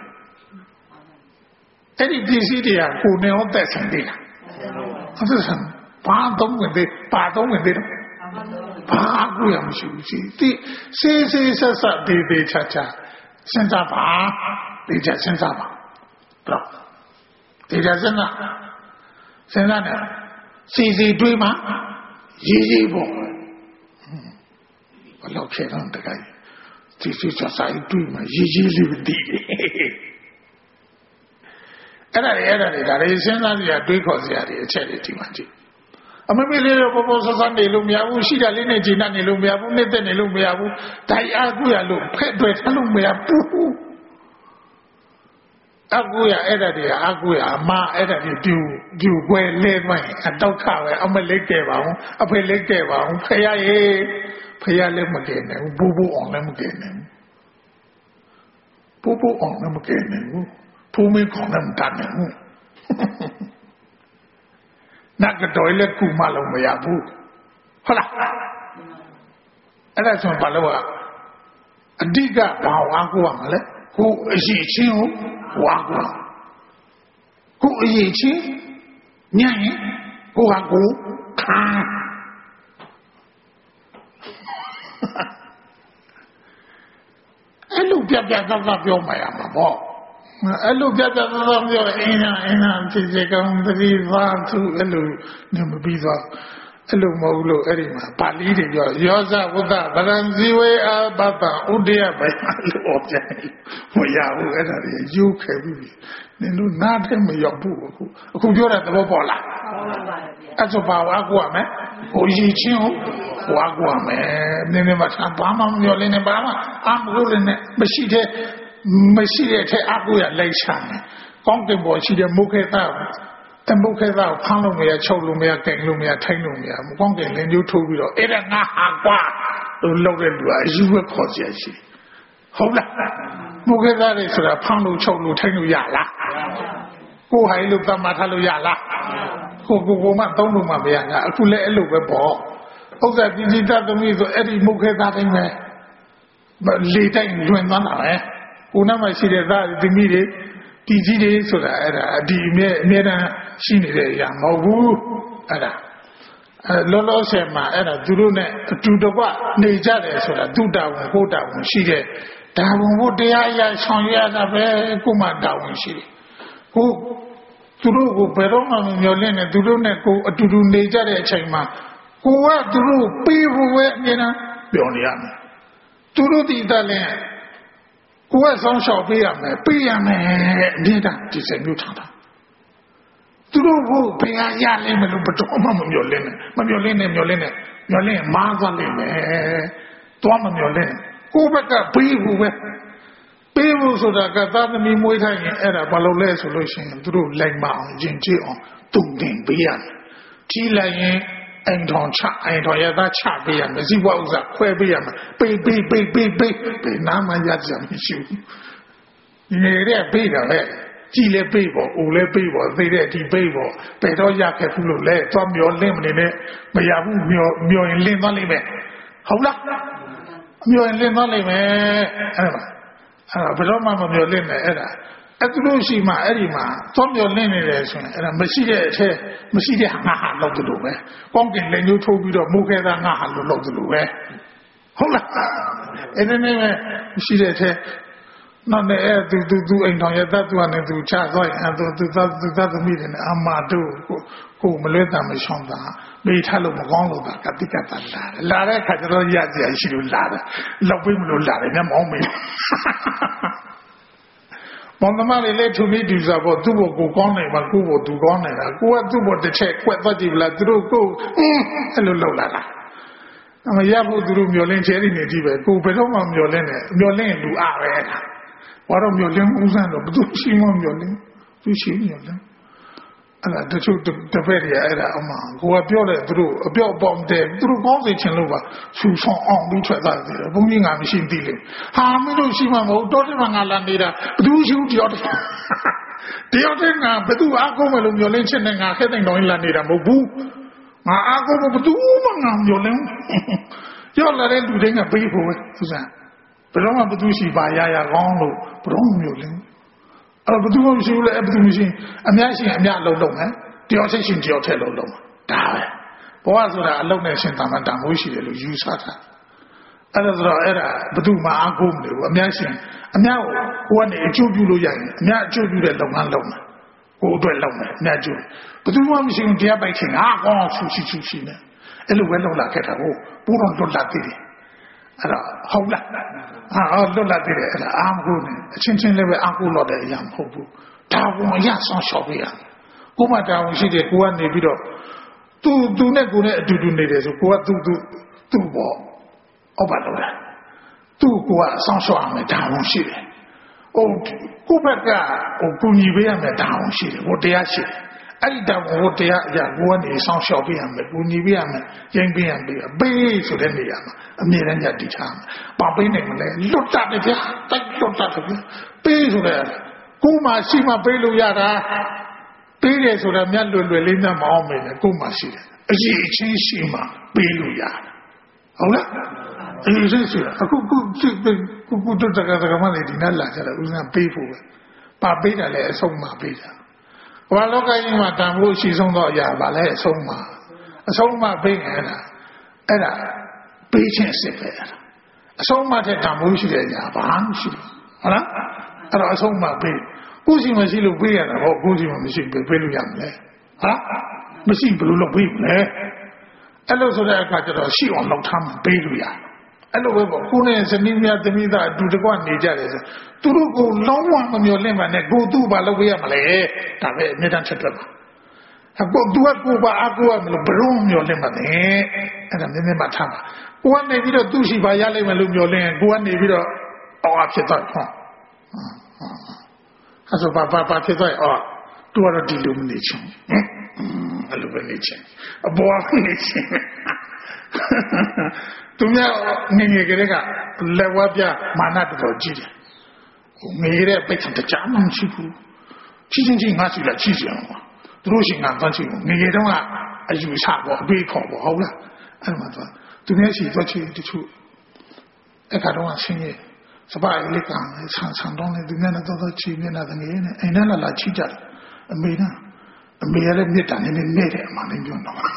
အဲ့ဒီပစ္စည်းတွေကကိုယ်နဲ့ဟောသက်ဆိုင်သေးလားဟုတ်တယ်ဆံဘာတော့ဝင်သေးဘာတော့ဝင်သေးတော့ဘာအကူရမရှိဘူးစီဒီစေးစေးဆက်ဆက်ဒေဒေချာချာစဉ်းစားပါဒေချာစဉ်းစားပါတော့ဒေချာစဉ်းစားစဉ်းစားနေစီစီတွေးမှရေးရေးပေါ့ဘယ်လောက်ဖြစ်တော့တကယ်စီစီဆက်ဆက်တွေးမှရေးရေးလေးမသိအဲ့ဒါတွေအဲ့ဒါတွေဒါတွေစဉ်းစားစရာတွေးခေါ်စရာတွေအချက်တွေဒီမှာကြည့်အမေမေလေးတော့ပေါ်ပေါ်ဆဆနေလို့မရဘူးရှိတာလေးနဲ့ဂျင်းနေလို့မရဘူးနှစ်သက်နေလို့မရဘူးဒိုင်အားကူရလို့ဖက်တွေထလို့မရဘူးအကူရအဲ့ဒါတွေအကူရအမအဲ့ဒါတွေပြူပြူခွဲလဲသွားရင်အတောက်ခပဲအမလေးကဲပါအောင်အဖေလေးကဲပါအောင်ဖရရေဖရလည်းမကဲနိုင်ဘူးဘူဘူအောင်လည်းမကဲနိုင်ဘူးဘူဘူအောင်လည်းမကဲနိုင်ဘူးဖူးမင်းကောင်လည်းမတတ်နိုင်ဘူးနတ်တော်လည်းကူမလို့မရဘူးဟုတ်လားအဲ့ဒါဆိုဘာလို့အဓိကဘာဝါကူရမလဲကိုအရေးချင်းကိုဝါကူကိုအရေးချင်းညံ့ရင်ကိုဟာကိုခါအဲ့လိုပြပြသသပြောမှရမှာပေါ့အဲ့လိုပြပြသသပြောအင်းနာအင်းနာဖြည့်ချေကောင်းသတိသွားသူအဲ့လိုနေမပြီးသွားအဲ့လိုမဟုတ်လို့အဲ့ဒီမှာပါဠိတွေပြောယောဇဝုဒ္ဒဗရံဇီဝေအဘတ္တဥဒယဘယလို့ပြောတယ်မရဘူးအဲ့ဒါတွေယူခဲ့ပြီနင်တို့နားထဲမရောက်ဘူးအခုအခုပြောတဲ့သဘောပေါက်လားအဲ့ဆိုပါဝါကွာမယ်ဟိုရည်ချင်းဟိုဝါကွာမယ်နင်းနေမှာဘာမှမပြောလင်းနေဘာမှအမလို့လည်းမရှိတဲ့မရှိတဲ့အထက်အကူရလိုက်ချတယ်ကောင်းကင်ပေါ်ရှိတဲ့မုခေသတမုခေသကိုဖမ်းလို့မရချုပ်လို့မရကင်လို့မရထိုင်းလို့မရမကောင်းကင်လင်းကျိုးထိုးပြီးတော့အဲ့ဒါငါဟာကွာလို့လောက်တဲ့လူကအယူပဲခေါ်စီရရှိဟုတ်လားမုခေသတွေဆိုတာဖမ်းလို့ချုပ်လို့ထိုင်းလို့ရလားကိုဟိုင်းလို့တမထားလို့ရလားကိုကိုကိုမှသုံးလို့မှမရငါအခုလည်းအဲ့လိုပဲပေါ့ဥစ္စာပြင်းပြတသမီးဆိုအဲ့ဒီမုခေသတိုင်းပဲလေတိုင်းတွင်သွားတာပဲကိုနာမှာရှိတဲ့သားသမီးတွေဒီကြီးတွေဆိုတာအဲ့ဒါဒီအမြဲအမြဲတမ်းရှိနေတဲ့အရာမဟုတ်ဘူးအဲ့ဒါအဲလောလောဆယ်မှာအဲ့ဒါသူတို့နဲ့အတူတကွနေကြတယ်ဆိုတာသူတာဝန်ကိုတာဝန်ရှိတဲ့ဒါဝန်ကိုတရားအရဆောင်ရွက်ရတာပဲကိုမှတာဝန်ရှိတယ်ကိုသူတို့ကိုဘယ်တော့မှမမျှော်လင့်နဲ့သူတို့နဲ့ကိုအတူတူနေကြတဲ့အချိန်မှာကိုကသူတို့ပေးဖို့ပဲအမြဲတမ်းပြောနေရမယ်သူတို့ဒီတလည်းကိုယ်ကဆောင်းလျှောက်ပေးရမယ်ပေးရမယ်အမြဲတမ်းဒီစက်မျိုးထားတာသူတို့ကိုဘယ်ဟာရလဲမလို့ဘယ်တော့မှမမျှော်လင့်နဲ့မမျှော်လင့်နဲ့မျှော်လင့်နဲ့မျှော်လင့်မားသွားလိမ့်မယ်တော့မမျှော်လင့်ကိုယ်ဘက်ကပေးဖို့ပဲပေးဖို့ဆိုတာကသာသမီမွေးထိုင်ရင်အဲ့ဒါဘာလို့လဲဆိုလို့ရှိရင်သူတို့လိုက်မအောင်ယဉ်ကျေးအောင်တုံတင်ပေးရတယ်ကြီးလိုက်ရင်အိမ်ထောင်ချအိမ်ထောင်ရသားချပေးရမယ်ဇီဝဥစ္စာခွဲပေးရမယ်ပေးပေးပေးပေးပေးပေးနာမရကြမရှိဘူးနေတဲ့ပေးတာလေကြည်လည်းပေးပေါ့အိုလည်းပေးပေါ့သိတဲ့အထိပေးပေါ့ဘယ်တော့ရခဲ့ဘူးလို့လဲသွားမျောလင့်မနေနဲ့မရဘူးမျောမျောရင်လင့်သွားလိမ့်မယ်ဟုတ်လားမျောရင်လင့်သွားလိမ့်မယ်အဲ့ဒါအဲ့ဘယ်တော့မှမမျောလင့်နဲ့အဲ့ဒါအဲ့သူတို့ရှိမှအဲ့ဒီမှာသွားမျောလင့်နေတယ်ဆိုရင်အဲ့ဒါမရှိတဲ့အထဲမရှိတဲ့ငါဟာလောက်တယ်လို့ပဲကောင်းကင်လက်ညှိုးထိုးပြီးတော့မုခဲသားငါဟာလို့လောက်တယ်လို့ပဲဟုတ်လားအဲ့ဒီနဲ့မရှိတဲ့အထဲနောက်နဲ့အဲ့သူသူသူအိမ်တော်ရဲ့တတ်သူကနေသူချသွားရင်သူသူသူသူတတ်သမီးတွေနဲ့အမတို့ကိုကိုမလွဲတာမရှောင်းတာမေးထားလို့မကောင်းလို့ပါကတိကတလာတယ်လာတဲ့ခါကျတော့ရကြရရှိလို့လာတယ်လောက်ပြီးမလို့လာတယ်မျက်မှောင်းမေးဘောင်သမားလေးလေးသူမိတူစားဖို့သူ့ဘကိုကောင်းနိုင်မှာကိုဘသူကောင်းနိုင်တာကိုကသူ့ဘတစ်ချက်ကွက်သွားကြည့်ဗလားသူတို့ကိုအဲ့လိုလောက်လာတာအမရဖို့သူတို့မျောလင်းချဲနေကြည့်ပဲကိုဘယ်တော့မှမျောလင်းတယ်မျောလင်းလူအပဲဘာတော့မျောလင်းဦးစမ်းတော့ဘသူရှိမှမျောလင်းသူရှိမျောလင်းအဲ့ဒါတချို့တပည့်တွေအဲ့ဒါအမှကိုကပြောတယ်သူတို့အပြော့အပေါက်တဲ့သူတို့ကောင်းစေချင်လို့ပါဆူဆောင်အောင်ပြီးထွက်သွားတယ်ဘုန်းကြီးငါမရှိသေးလေဟာမင်းတို့ရှိမှမဟုတ်တော့တယ်ငါလာနေတာဘသူရှိဦးတယောက်တည်းတယောက်တည်းငါဘသူအားကိုးမယ်လို့မျောလင်းချင်တဲ့ငါခဲတဲ့တော်ကြီးလာနေတာမဟုတ်ဘူးငါအားကိုးဘသူမှငါမျောလင်းရောက်လာတဲ့လူတွေကပေးဖို့ပဲသူစားဘယ်တော့မှဘသူရှိပါရရကောင်းလို့ဘယ်တော့မှမျောလင်းအဲ့ဘသူမှမရှိဘူးလေအဲ့ဘသူမရှိအများရှင်အများလုံးလုံးမယ်တယောက်ချင်းရှင်တယောက်ထဲလုံးလုံးဒါပဲဘဝဆိုတာအလုံးနဲ့ရှင်တာမှတန်ဖိုးရှိတယ်လို့ယူဆတာအဲ့ဒါဆိုတော့အဲ့ဒါဘသူမှအားကိုးမလို့အများရှင်အများကိုကနေအကျိုးပြုလို့ရရင်အများအကျိုးပြုတဲ့လုပ်ငန်းလုပ်မယ်ကိုအတွက်လုပ်မယ်အများကျိုးဘသူမှမရှိဘူးတရားပိုက်ခင်အားကောင်းဆူရှိဆူရှိနေအဲ့လိုပဲလုပ်လာခဲ့တာကိုပူတော့လွတ်လာသေးတယ်အဲ့တော့ဟုတ်လားအာလွတ်လာသေးတယ်အဲ့ဒါအားမကိုးနဲ့အချင်းချင်းလည်းပဲအားကိုးလို့တဲ့အရာမဟုတ်ဘူးဒါကိုအရဆောင်ရှောက်ပြရကိုမှတာဝန်ရှိတယ်ကိုကနေပြီးတော့သူသူနဲ့ကိုနဲ့အတူတူနေတယ်ဆိုကိုကသူသူသူ့ပေါ့ဟုတ်ပါတော့လားသူ့ကိုကအဆောင်ရှောက်ရမယ်တာဝန်ရှိတယ်ဟိုကိုဘက်ကဟိုကူညီပေးရမယ်တာဝန်ရှိတယ်ဟိုတရားရှိတယ်အဲ့ဒီတောင်ဟိုတရားအရာကိုကနေဆောင်ရှောက်ပေးရမယ်ကူညီပေးရမယ်ရင်ပေးရမယ်ပေးဆိုတဲ့နေရာမှာအမြဲတမ်းညှတိထားမယ်ပါပေးနိုင်မလဲလွတ်တတ်တယ်ဗျာတိုက်လွတ်တတ်တယ်ဗျာပေးဆိုတဲ့ကိုမှရှိမှပေးလို့ရတာပေးတယ်ဆိုတာမြတ်လွယ်လွယ်လေးမှမအောင်မယ်ကိုမှရှိတယ်အရေးအချင်းရှိမှပေးလို့ရတယ်ဟုတ်လားအရေးချင်းရှိတာအခုခုခုခုတို့တကယ်တကယ်မှလည်းဒီနေ့လာကြတယ်ဦးဇင်းပေးဖို့ပဲပါပေးတယ်လည်းအဆုံးမှပေးတာဘာလောကကြီးမှာတန်ဖို့ရှိဆုံးတော့အရာပါလဲအဆုံးမှအဆုံးမှပေးနေတာအဲ့ဒါပေးခြင်းစစ်ပဲအဆုံးမှတဲ့တန်ဖို့ရှိတဲ့အရာဘာမှမရှိဘူးဟုတ်လားအဲ့တော့အဆုံးမှပေးကိုရှိမရှိလို့ပေးရတာဟောကိုရှိမှမရှိပေးပေးလို့ရမလဲဟာမရှိဘယ်လိုလုပ်ပေးမလဲအဲ့လိုဆိုတဲ့အခါကျတော့ရှိအောင်လုပ်ထားမှပေးလို့ရတယ်အဲ့လိုပဲပေါ့ကိုနဲ့ဇနီးများသမီးသားအတူတကွနေကြတယ်ဆိုသူတို့ကိုလုံးဝမမျောလင့်ပါနဲ့ကိုသူ့ဘာလုပ်ပေးရမလဲဒါပဲအမြဲတမ်းချက်တွက်ပါအခုသူကကိုပါအကူရမလို့ဘလို့မျောလင့်ပါနဲ့အဲ့ဒါနည်းနည်းမှထားပါကိုကနေပြီးတော့သူ့ရှိပါရလိမ့်မယ်လို့မျောလင့်ရင်ကိုကနေပြီးတော့အော်အဖြစ်သွားဟောအဲ့ဆိုဘာဘာဘာဖြစ်သွားအော်သူကတော့ဒီလိုမနေချင်အဲ့လိုပဲနေချင်အပေါ်ကနေချင်သူများငငယ်ကလေးကလက်ဝါးပြမာနတော်ကြီးတယ်ငယ်တဲ့ပိတ်ချင်တကြားမှမရှိဘူးချင်းချင်းချင်းငါစီလာချီးကြအောင်ပါသူတို့ရှင်ကတန်းချီငငယ်တုန်းကအယူဆပေါ့အပေးခေါ်ပေါ့ဟုတ်လားအဲ့မှာသူသူများရှိသွားချီတချို့အဲ့ကတော့ဆင်းရဲစပါးလေးကဆန်းဆန်းတော့နေသူများနဲ့တော့ချီမျက်နှာတငယ်နဲ့အိမ်နဲ့လာလာချီကြတယ်အမေနဲ့အမေလည်းမြစ်တာနေနေနေတယ်အမှန်လေးပြောတော့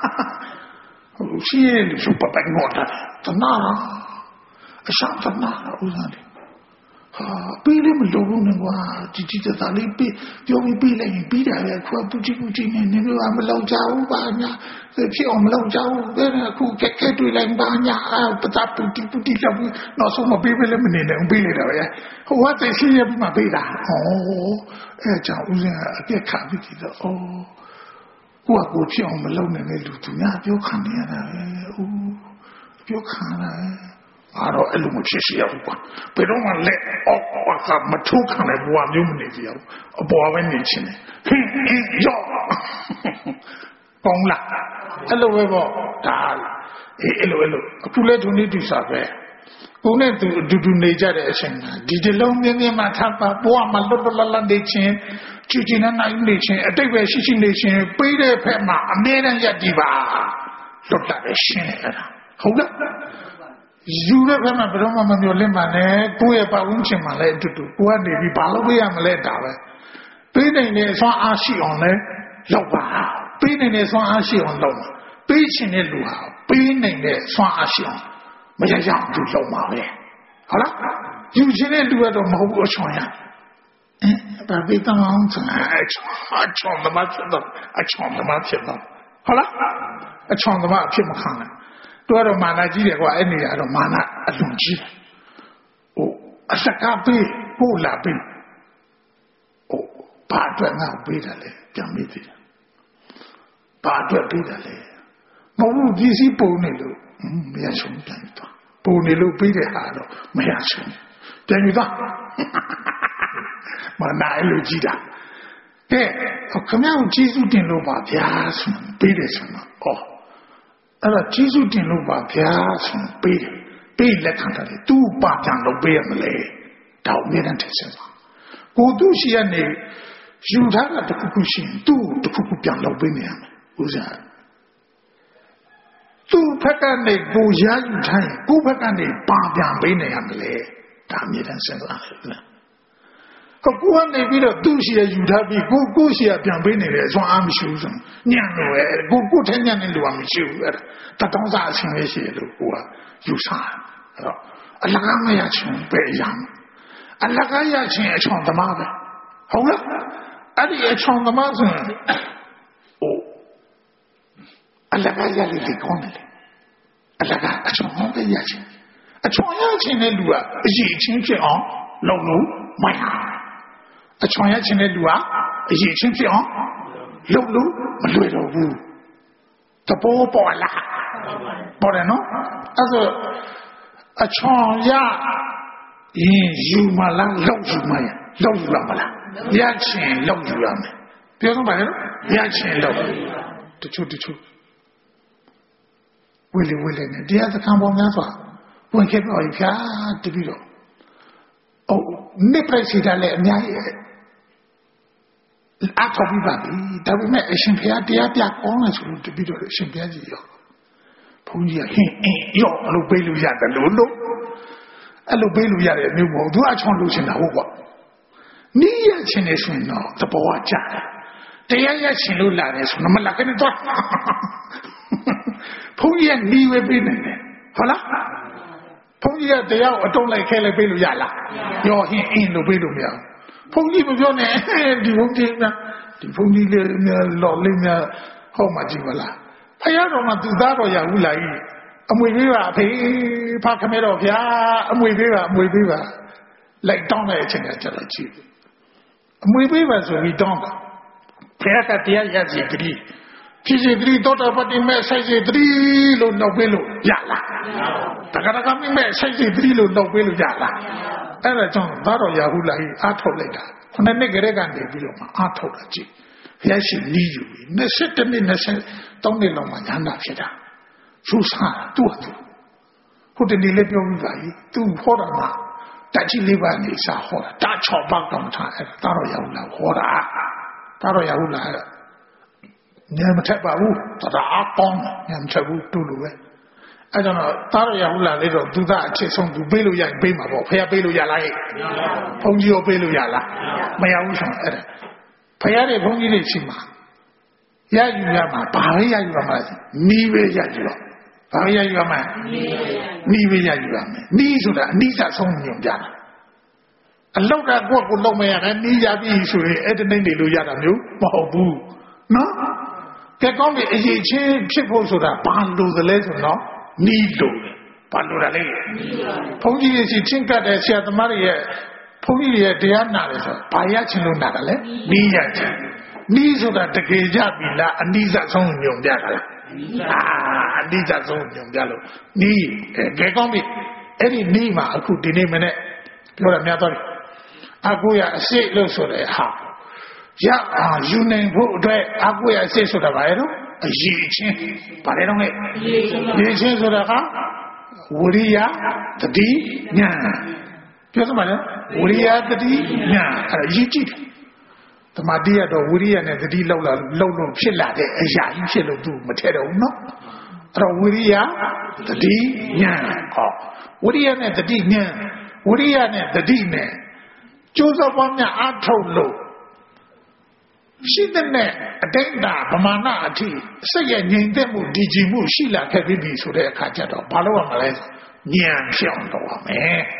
ရှိရလို့ဆိုပတ်ပတ်တော့တာတနာအရှောင်းတနာဦးစားတယ်ဟာပြီးလည်းမလို့ဘူးနဲ့ကွာជីជីတသားလေးပြီးပြောပြီးပြီးလိုက်ရင်ပြီးတာပဲခွာပူတီပူတီနဲ့နေလို့မလောက်ကြဘူးပါညာဖြစ်အောင်မလောက်ကြဘူးဘယ်နဲ့အခုကက်ကက်တွေ့လိုက်ပါညာပတာပူတီပူတီလောက်ပြီးတော့ဆုံးမပြီးပဲလည်းမနေနိုင်ပြီးလေတော့ရဟိုကတည်းရှိရပြီးမှပြီးတာဟောအဲကြောင့်ဦးစင်အပြက်ခါပြီးကြည့်တော့အော်ကိုကကိုဖြစ်အောင်မလုပ်နိုင်တဲ့လူသူများပြောခံနေရတာပဲဦးပြောခံတာအားတော့အဲ့လိုမဖြစ်စီရဘူးကွာဘယ်တော့မှလက်အောက်ကမထိုးခံတဲ့ဘဝမျိုးမနေကြဘူးအပေါ်ပဲနေချင်းဟင်းဟင်းရောပေါင်းလာအဲ့လိုပဲပေါ့ဒါအေးအဲ့လိုအဲ့လိုအခုလဲသူနေတူစားပဲကိုနဲ့သူအတူတူနေကြတဲ့အချိန်မှာဒီတလုံးမြင်းမြင်းမှထားပါဘဝမှာလွတ်လွတ်လပ်လပ်နေချင်းချူချင်တဲ့နိုင်နေချင်းအတိတ်ပဲရှိရှိနေချင်းပေးတဲ့ဖက်မှာအမြဲတမ်းရပ်တည်ပါလွတ်လာတဲ့ရှင်အဲ့ဒါဟုတ်လားယူတဲ့ဖက်မှာဘယ်တော့မှမမျောလင့်ပါနဲ့ကိုယ့်ရဲ့ပတ်ဝန်းကျင်မှာလည်းအတူတူကိုကနေပြီးဘာလို့ပေးရမလဲဒါပဲပေးနိုင်တဲ့ဆွမ်းအားရှိအောင်လဲလုပ်ပါပေးနိုင်တဲ့ဆွမ်းအားရှိအောင်လုပ်ပါပေးချင်တဲ့လူဟာပေးနိုင်တဲ့ဆွမ်းအားရှိအောင်မရရအောင်သူလုပ်ပါပဲဟုတ်လားယူခြင်းတဲ့လူကတော့မဟုတ်ဘူးအချွန်ရအဲဘာပဲတောင်းဆိုအချွန်အချွန်သမားဖြစ်တော့အချွန်သမားဖြစ်တော့ဟုတ်လားအချွန်သမားအဖြစ်မခံနဲ့သူကတော့မာနကြီးတယ်ကွာအဲ့နေရာတော့မာနအလွန်ကြီးဟိုအစကားပေးပို့လာပေးဟိုဘာအတွက်ငါပေးတယ်လဲပြန်မေးသေးတယ်ဘာအတွက်ပေးတယ်လဲမဟုတ်ဘူးပစ္စည်းပုံနေလို့မရဆုံးပြန်သွားပုံနေလို့ပေးတဲ့ဟာတော့မရဆုံးပြန်ယူသွားမာနအဲ့လိုကြီးတာကဲခမအောင်ကျေးဇူးတင်လို့ပါဗျာဆိုပေးတယ်ဆိုတော့ဩအဲ့တော့ကျေးဇူးတင်လို့ပါဗျာဆိုပေးတယ်ပေးလက်ခံတယ်သူ့ပါပြန်လို့ပေးရမလဲတောင်းမြဲတမ်းထင်စမ်းပါကိုသူရှိရနေယူထားတာတခုခုရှိရင်သူ့တခုခုပြန်လို့ပေးနေရမယ်ဦးစားသူ့ဘက်ကနေကိုရယူထိုင်ကိုယ့်ဘက်ကနေပါပြန်ပေးနေရမလဲဒါမြဲတမ်းစဉ်းစားတယ်လားကိုကနေပြီးတော့သူ့ရှိရယူထားပြီးကိုကိုရှိရပြန်ပေးနေတယ်အစွမ်းအားမရှိဘူးဆိုညံ့လို့ပဲကိုကိုထဲညံ့နေလို့ကမရှိဘူးအဲ့ဒါတတောင်းစားအချင်းလေးရှိရလို့ကိုကယူစားအဲ့တော့အလကားမရချင်းပဲရမ်းအလကားရချင်းအချွန်သမားပဲဟုတ်လားအဲ့ဒီအချွန်သမားဆိုရင်အိုးအလကားရလေးလေးကောင်းတယ်အလကားအချွန်ပဲရချင်းအချွန်ရချင်းတဲ့လူကအရေးချင်းဖြစ်အောင်လုပ်လို့မရအချွန်ရချင်းတဲ့လူကအရေးချင်းဖြစ်အောင်လုပ်လို့မလွယ်တော့ဘူးတပိုးပေါ်လာပေါ်တယ်နော်အဲ့ဆိုအချွန်ရရင်ယူမလားလုပ်ယူမလားလုပ်ယူရမလားရချင်းလုပ်ယူရမယ်ပြောတော့ပါလေရချင်းလုပ်တချို့တချို့ဝေလေဝေလေနဲ့တရားစခန်းပေါ်များစွာဝင်ခဲ့တော့ဖြာတပြီးတော့အိုးနေပရိစီတာလည်းအများကြီးအထောက်ပြပါပြီဒါပေမဲ့အရှင်ဘုရားတရားပြကောင်းတယ်ဆိုလို့တပြီးတော့အရှင်ဘုရားကြီးရောဘုန်းကြီးကဟင်းအင်းရော့လို့ပေးလို့ရတယ်လို့လို့အဲ့လိုပေးလို့ရတယ်မျိုးမဟုတ်သူအချွန်လို့ရှင်တာဟုတ်ကွာနီးရချင်းနေဆိုရင်တော့တဘောကကြာတယ်တရားရချင်းလို့လာတယ်ဆိုတော့မလာကနေတော့ဘုန်းကြီးကနီးဝဲပေးနေတယ်ဟုတ်လားဘုန်းကြီးကတရားကိုအတုံးလိုက်ခဲလိုက်ပေးလို့ရလားရောဟင်းအင်းလို့ပေးလို့မရဘူးဘုန်းကြီးမပြောနဲ့ဒီဘုန်းကြီးကဒီဘုန်းကြီးလေးလော်လေးများဟောမှကြည့်ပါလားဖယားတော်မှာသူသားတော်ရဘူးလားကြီးအမွေပေးပါဖေးဖခမဲတော်ဗျာအမွေပေးပါအမွေပေးပါလိုက်တောင်းတဲ့အချိန်ကကျတော့ကြည့်အမွေပေးပါဆိုပြီးတောင်းတာဖယားကတရားရစီတတိဖြစ်စီတတိတော့တော်ပတိမဲ့ဆိုင်စီတတိလို့နှုတ်ပေးလို့ရလားတက္ကရာကမိမဲ့ဆိုင်စီတတိလို့နှုတ်ပေးလို့ရလားအဲ့ဒါကြောင့်သားတော်ရဘူးလားကြီးအားထုတ်လိုက်တာခုနှစ်နှစ်ကလေးကနေပြီးတော့မှအားထုတ်တာကြည့်ဘုရားရှိနီးယူပြီးနှစ်ဆယ့်တစ်နှစ်နှစ်ဆယ့်သုံးနှစ်လောက်မှဉာဏ်နာဖြစ်တာရူစားသူ့ဟာသူဟိုတနေ့လေးပြောပြီးပါကြီးသူဟောတာမှာတချိလေးပါနေစားဟောတာတာချောပေါက်တော့ထားအဲ့ဒါတော့ရဘူးလားဟောတာဒါတော့ရဘူးလားညမထက်ပါဘူးတရားအပေါင်းညမထက်ဘူးတူလို့ပဲအဲ့တော့ဒါတော့ရဘူးလားလေတော့သူသားအချစ်ဆုံးသူပေးလို့ရရင်ပေးမှာပေါ့ဖះပေးလို့ရလားဟဲ့ဘုန်းကြီးရောပေးလို့ရလားမရဘူးဆိုအဲ့ဒါဖះတဲ့ဘုန်းကြီးတွေရှိမှာရယူရမှာဘာပဲရယူရမှာနီးပဲရယူတော့ဘာပဲရယူရမှာနီးပဲရယူရမယ်နီးဆိုတာအနိစ္စဆုံးညွန်ပြတာအလောက်ကကိုယ့်ကိုလုံးမရနဲ့နီးရပြီဆိုရင်အဲ့တနေ့နေလို့ရတာမျိုးမဟုတ်ဘူးနော်ကဲကောင်းပြီအရေးချင်းဖြစ်ဖို့ဆိုတာဘာလို့သလဲဆိုတော့နီးလို့ဘာလို့လဲဘုန်းကြီးရဲ့ချင်းကတ်တဲ့ဆရာသမားတွေရဲ့ဘုန်းကြီးရဲ့တရားနာတယ်ဆိုဘာရချင်းလို့နာတာလဲနီးရချင်းနီးဆိုတာတကယ်ကြပြီလားအနိစ္စဆုံးညုံပြတာလားအာအနိစ္စဆုံးညုံပြလို့နီးကဲကောင်းပြီအဲ့ဒီနီးမှာအခုဒီနေ့မနေ့ပြောရများတော့အကူရအစိတ်လို့ဆိုတဲ့ဟာရအာယူနိုင်ဖို့အတွက်အကူရအစိတ်ဆိုတာဘာလဲတော့အရေးချင်းဘာလဲတော့လဲအရေးချင်းဆိုတာကဝရိယတတိညာပြောစမ်းပါလေဝရိယတတိညာအဲ့ဒါရည်ကြည့်သမာဓိရတော့ဝိရိယနဲ့တတိလောက်လာလုံလုံဖြစ်လာတဲ့အရာကြီးဖြစ်လို့သူမထည့်တော့ဘူးနော်အဲ့တော့ဝိရိယတတိညာဟောဝိရိယနဲ့တတိညာဝိရိယနဲ့တတိနဲ့ကျိုးစောပွားများအားထုတ်လို့ရှိတဲ့အတိတ်တာဗမာဏအထိစိတ်ရဲ့ငြိမ်သက်မှုဒီကြည်မှုရှိလာခဲ့ပြီဆိုတဲ့အခါကျတော့ဘာလို့ရမလဲဉာဏ်ဖြောင်းတော့ရမယ်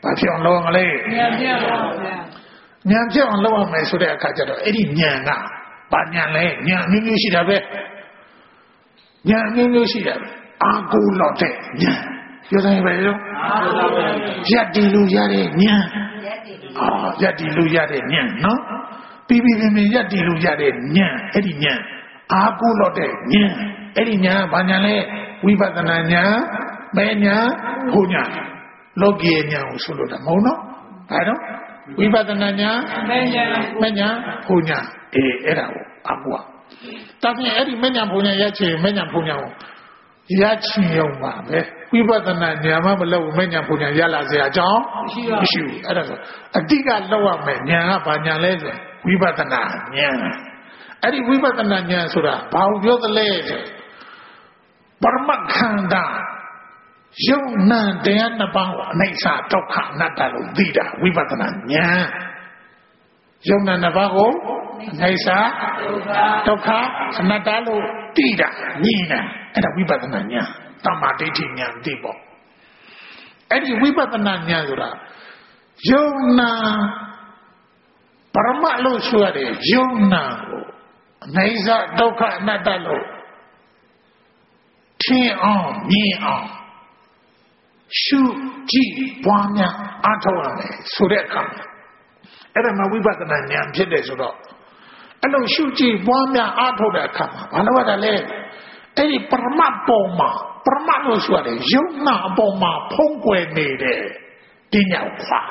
ဘာဖြစ်အောင်လုပ်ရမလဲဉာဏ်ပြပါဗျာဉာဏ်ဖြစ်အောင်လုပ်ရမယ်ဆိုတဲ့အခါကျတော့အဲ့ဒီဉာဏ်ကဘာဉာဏ်လဲဉာဏ်မျိုးမျိုးရှိတာပဲဉာဏ်မျိုးမျိုးရှိတာပဲအာကိုလို့တဲ့ဉာဏ်ပြောတယ်ပဲရောအာကိုလို့ရက်တည်လို့ရတဲ့ဉာဏ်အာရက်တည်လို့ရတဲ့ဉာဏ်နော်ပြီးပြီးပြင်းပြင်းရက်တည်လို့ရတဲ့ဉာဏ်အဲ့ဒီဉာဏ်အာကိုလို့တဲ့ဉာဏ်အဲ့ဒီဉာဏ်ဘာဉာဏ်လဲဝိပဿနာဉာဏ်ပဲဉာဏ်ဘုဉာဏ်လောကီဉာဏ်ကိုဆိုလို့တာမဟုတ်နော်ဘာတော့ဝိပဿနာဉာဏ်ပဲဉာဏ်ပဲဉာဏ်ဘုဉာဏ်အေးအဲ့ဒါကိုအာကိုတဖြင့်အဲ့ဒီမဉာဏ်ဘုဉာဏ်ရချင်မဉာဏ်ဘုဉာဏ်ကိုရချင်ရုံပါပဲဝိပဿနာဉာဏ်မှမလုပ်ဘူးမဉာဏ်ဘုဉာဏ်ရလာစေအကြောင်းမရှိဘူးအဲ့ဒါဆိုအတိကလောက်ရမယ်ဉာဏ်ကဘာဉာဏ်လဲဆိုဝိပဿနာဉာဏ်အဲ့ဒီဝိပဿနာဉာဏ်ဆိုတာဘာကိုပြောသလဲပရမခန္ဓာယုံနာတရားနှစ်ပါးကိုအနိစ္စဒုက္ခအနတ္တလို့သိတာဝိပဿနာဉာဏ်ယုံနာနှစ်ပါးကိုအနိစ္စဒုက္ခအနတ္တလို့သိတာဉာဏ်အဲ့ဒါဝိပဿနာဉာဏ်တမ္မာဒိဋ္ဌိဉာဏ်သိပေါ့အဲ့ဒီဝိပဿနာဉာဏ်ဆိုတာယုံနာပရမလို့ဆိုရတဲ့ယုံနာကိုအနိစ္စဒုက္ခအနတ္တလို့ထင်အောင်မြင်အောင်ရှုကြည့်ပွားများအားထုတ်ရမယ်ဆိုတဲ့အခါမှာအဲ့ဒါမှဝိပဿနာဉာဏ်ဖြစ်တယ်ဆိုတော့အဲ့လိုရှုကြည့်ပွားများအားထုတ်တဲ့အခါမှာဘာလို့ရတာလဲအဲ့ဒီပရမတ်ပေါ်မှာပရမတ်လို့ဆိုရတယ်ယုံနာအပေါ်မှာဖုံးကွယ်နေတဲ့ပညာခွာ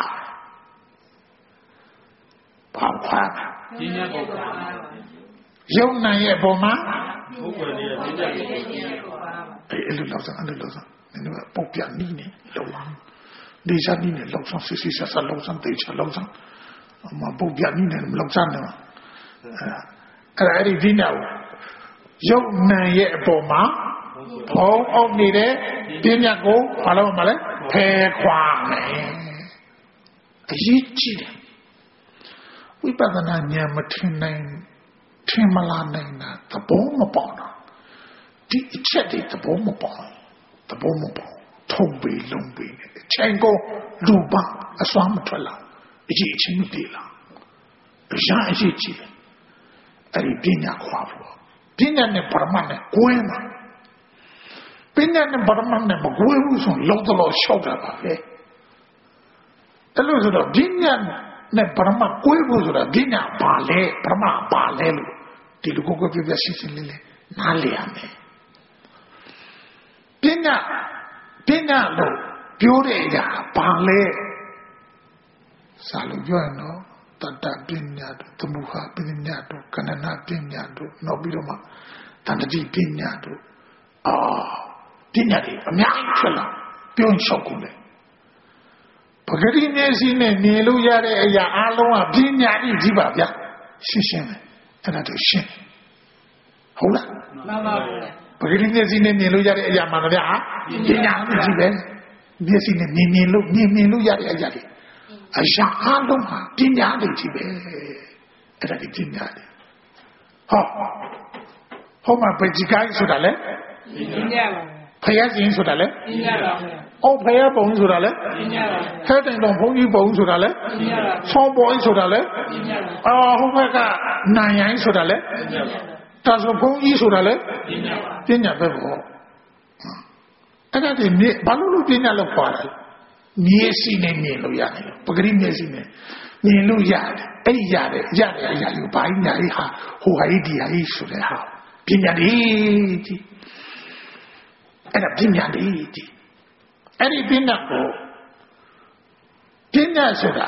ဘာခွာပညာပေါ်ခွာယုံနာရဲ့အပေါ်မှာဖုံးကွယ်နေတဲ့ပညာခွာအဲ့လိုလောက်စအဲ့လိုလောက်စနင်တို့ပုတ်ပြနီးနေလောက်လာဒီစားနီးနေလောက်ဆောင်စစ်စစ်ဆက်ဆက်လောက်ဆောင်တေချာလောက်ဆောင်မပုတ်ပြနီးနေလောက်ဆောင်တယ်အဲ့အဲ့ဒီဒီနောက်ယုံနာရဲ့အပေါ်မှာဖုံးအောင်နေတဲ့ပညာကိုဘာလို့မလဲဖယ်ခွာမယ်အရေးကြီးတယ်ဝိပဿနာဉာဏ်မထင်နိုင်ထင်မလာနိုင်တာသဘောမပေါက်တော့ဒီအချက်တွေသဘောမပေါက်သဘောမပေါက်ထုံပေလုံးပေနေအချိန်ကိုလူပါအစွမ်းမထွက်လာအကြီးအချင်းမပြေလာအရာအရေးကြီးတယ်အဲ့ဒီပညာခွာဖို့ပညာနဲ့ပရမတ်နဲ့ကိုယ်မှာပညာနဲ့ပရမတ်နဲ့မကိုယ်ဘူးဆိုလုံးတော့ရှောက်တာပါပဲအဲ့လိုဆိုတော့ပညာနဲ့ပရမတ်ကိုယ်ဘူးဆိုတာပညာပါလေပရမတ်ပါလေလို့ဒီလိုကိုကိုပြပြရှင်းရှင်းလေးလေးနားလည်ရမယ်ပညာပညာလို့ပြောတဲ့အရာဘာလဲစာလို့ပြောရင်တော့တတ္တပညာတို့သမုဟာပညာတို့ကဏ္ဍနာပညာတို့နောက်ပြီးတော့မှတန်တတိပညာတို့အာပညာတွေအများကြီးထွက်လာပြောင်းလျှောက်ကုန်တယ်ပဂတိမျက်စိနဲ့မြင်လို့ရတဲ့အရာအလုံးကပညာကြီးကြီးပါဗျာရှင်းရှင်းပဲအဲ့ဒါတို့ရှင်းဟုတ်လားမှန်ပါဗျာပဂတိမျက်စိနဲ့မြင်လို့ရတဲ့အရာမှန်ဗျာပညာကြီးပဲမျက်စိနဲ့မြင်မြင်လို့မြင်မြင်လို့ရတဲ့အရာတွေအရာအလုံးဟာပညာတွေကြီးပဲအဲ့ဒါဒီပညာတွေဟောဟောမှာပจิကိုင်းဆိုတာလေပညာပါဖယားရှင်ဆိုတာလေပညာပါအော်ဖယားပုံဆိုတာလေပညာပါဟဲ့တိုင်တော်ဘုန်းကြီးပုံဆိုတာလေပညာပါဆောင်းပေါ်ဆိုတာလေပညာပါအော်ဟိုဘက်ကနိုင်ရိုင်းဆိုတာလေပညာပါတာဆိုဘုန်းကြီးဆိုတာလေပညာပါပညာပဲပေါ့အဲ့ဒါဒီဘာလို့လို့ပညာလို့ခေါ်တယ်မျက်စိနဲ့မြင်လို့ရတယ်ပဂရိမျက်စိနဲ့မြင်လို့ရတယ်အဲ့ဒီရတယ်ရတဲ့အရာကိုဘာညာကြီးဟာဟိုဟာကြီးဒီဟာကြီးဆိုတဲ့ဟာပညာတွေကြီးအဲ့ဒါပညာတွေကြီးအဲ့ဒီပညာကိုပညာဆိုတာ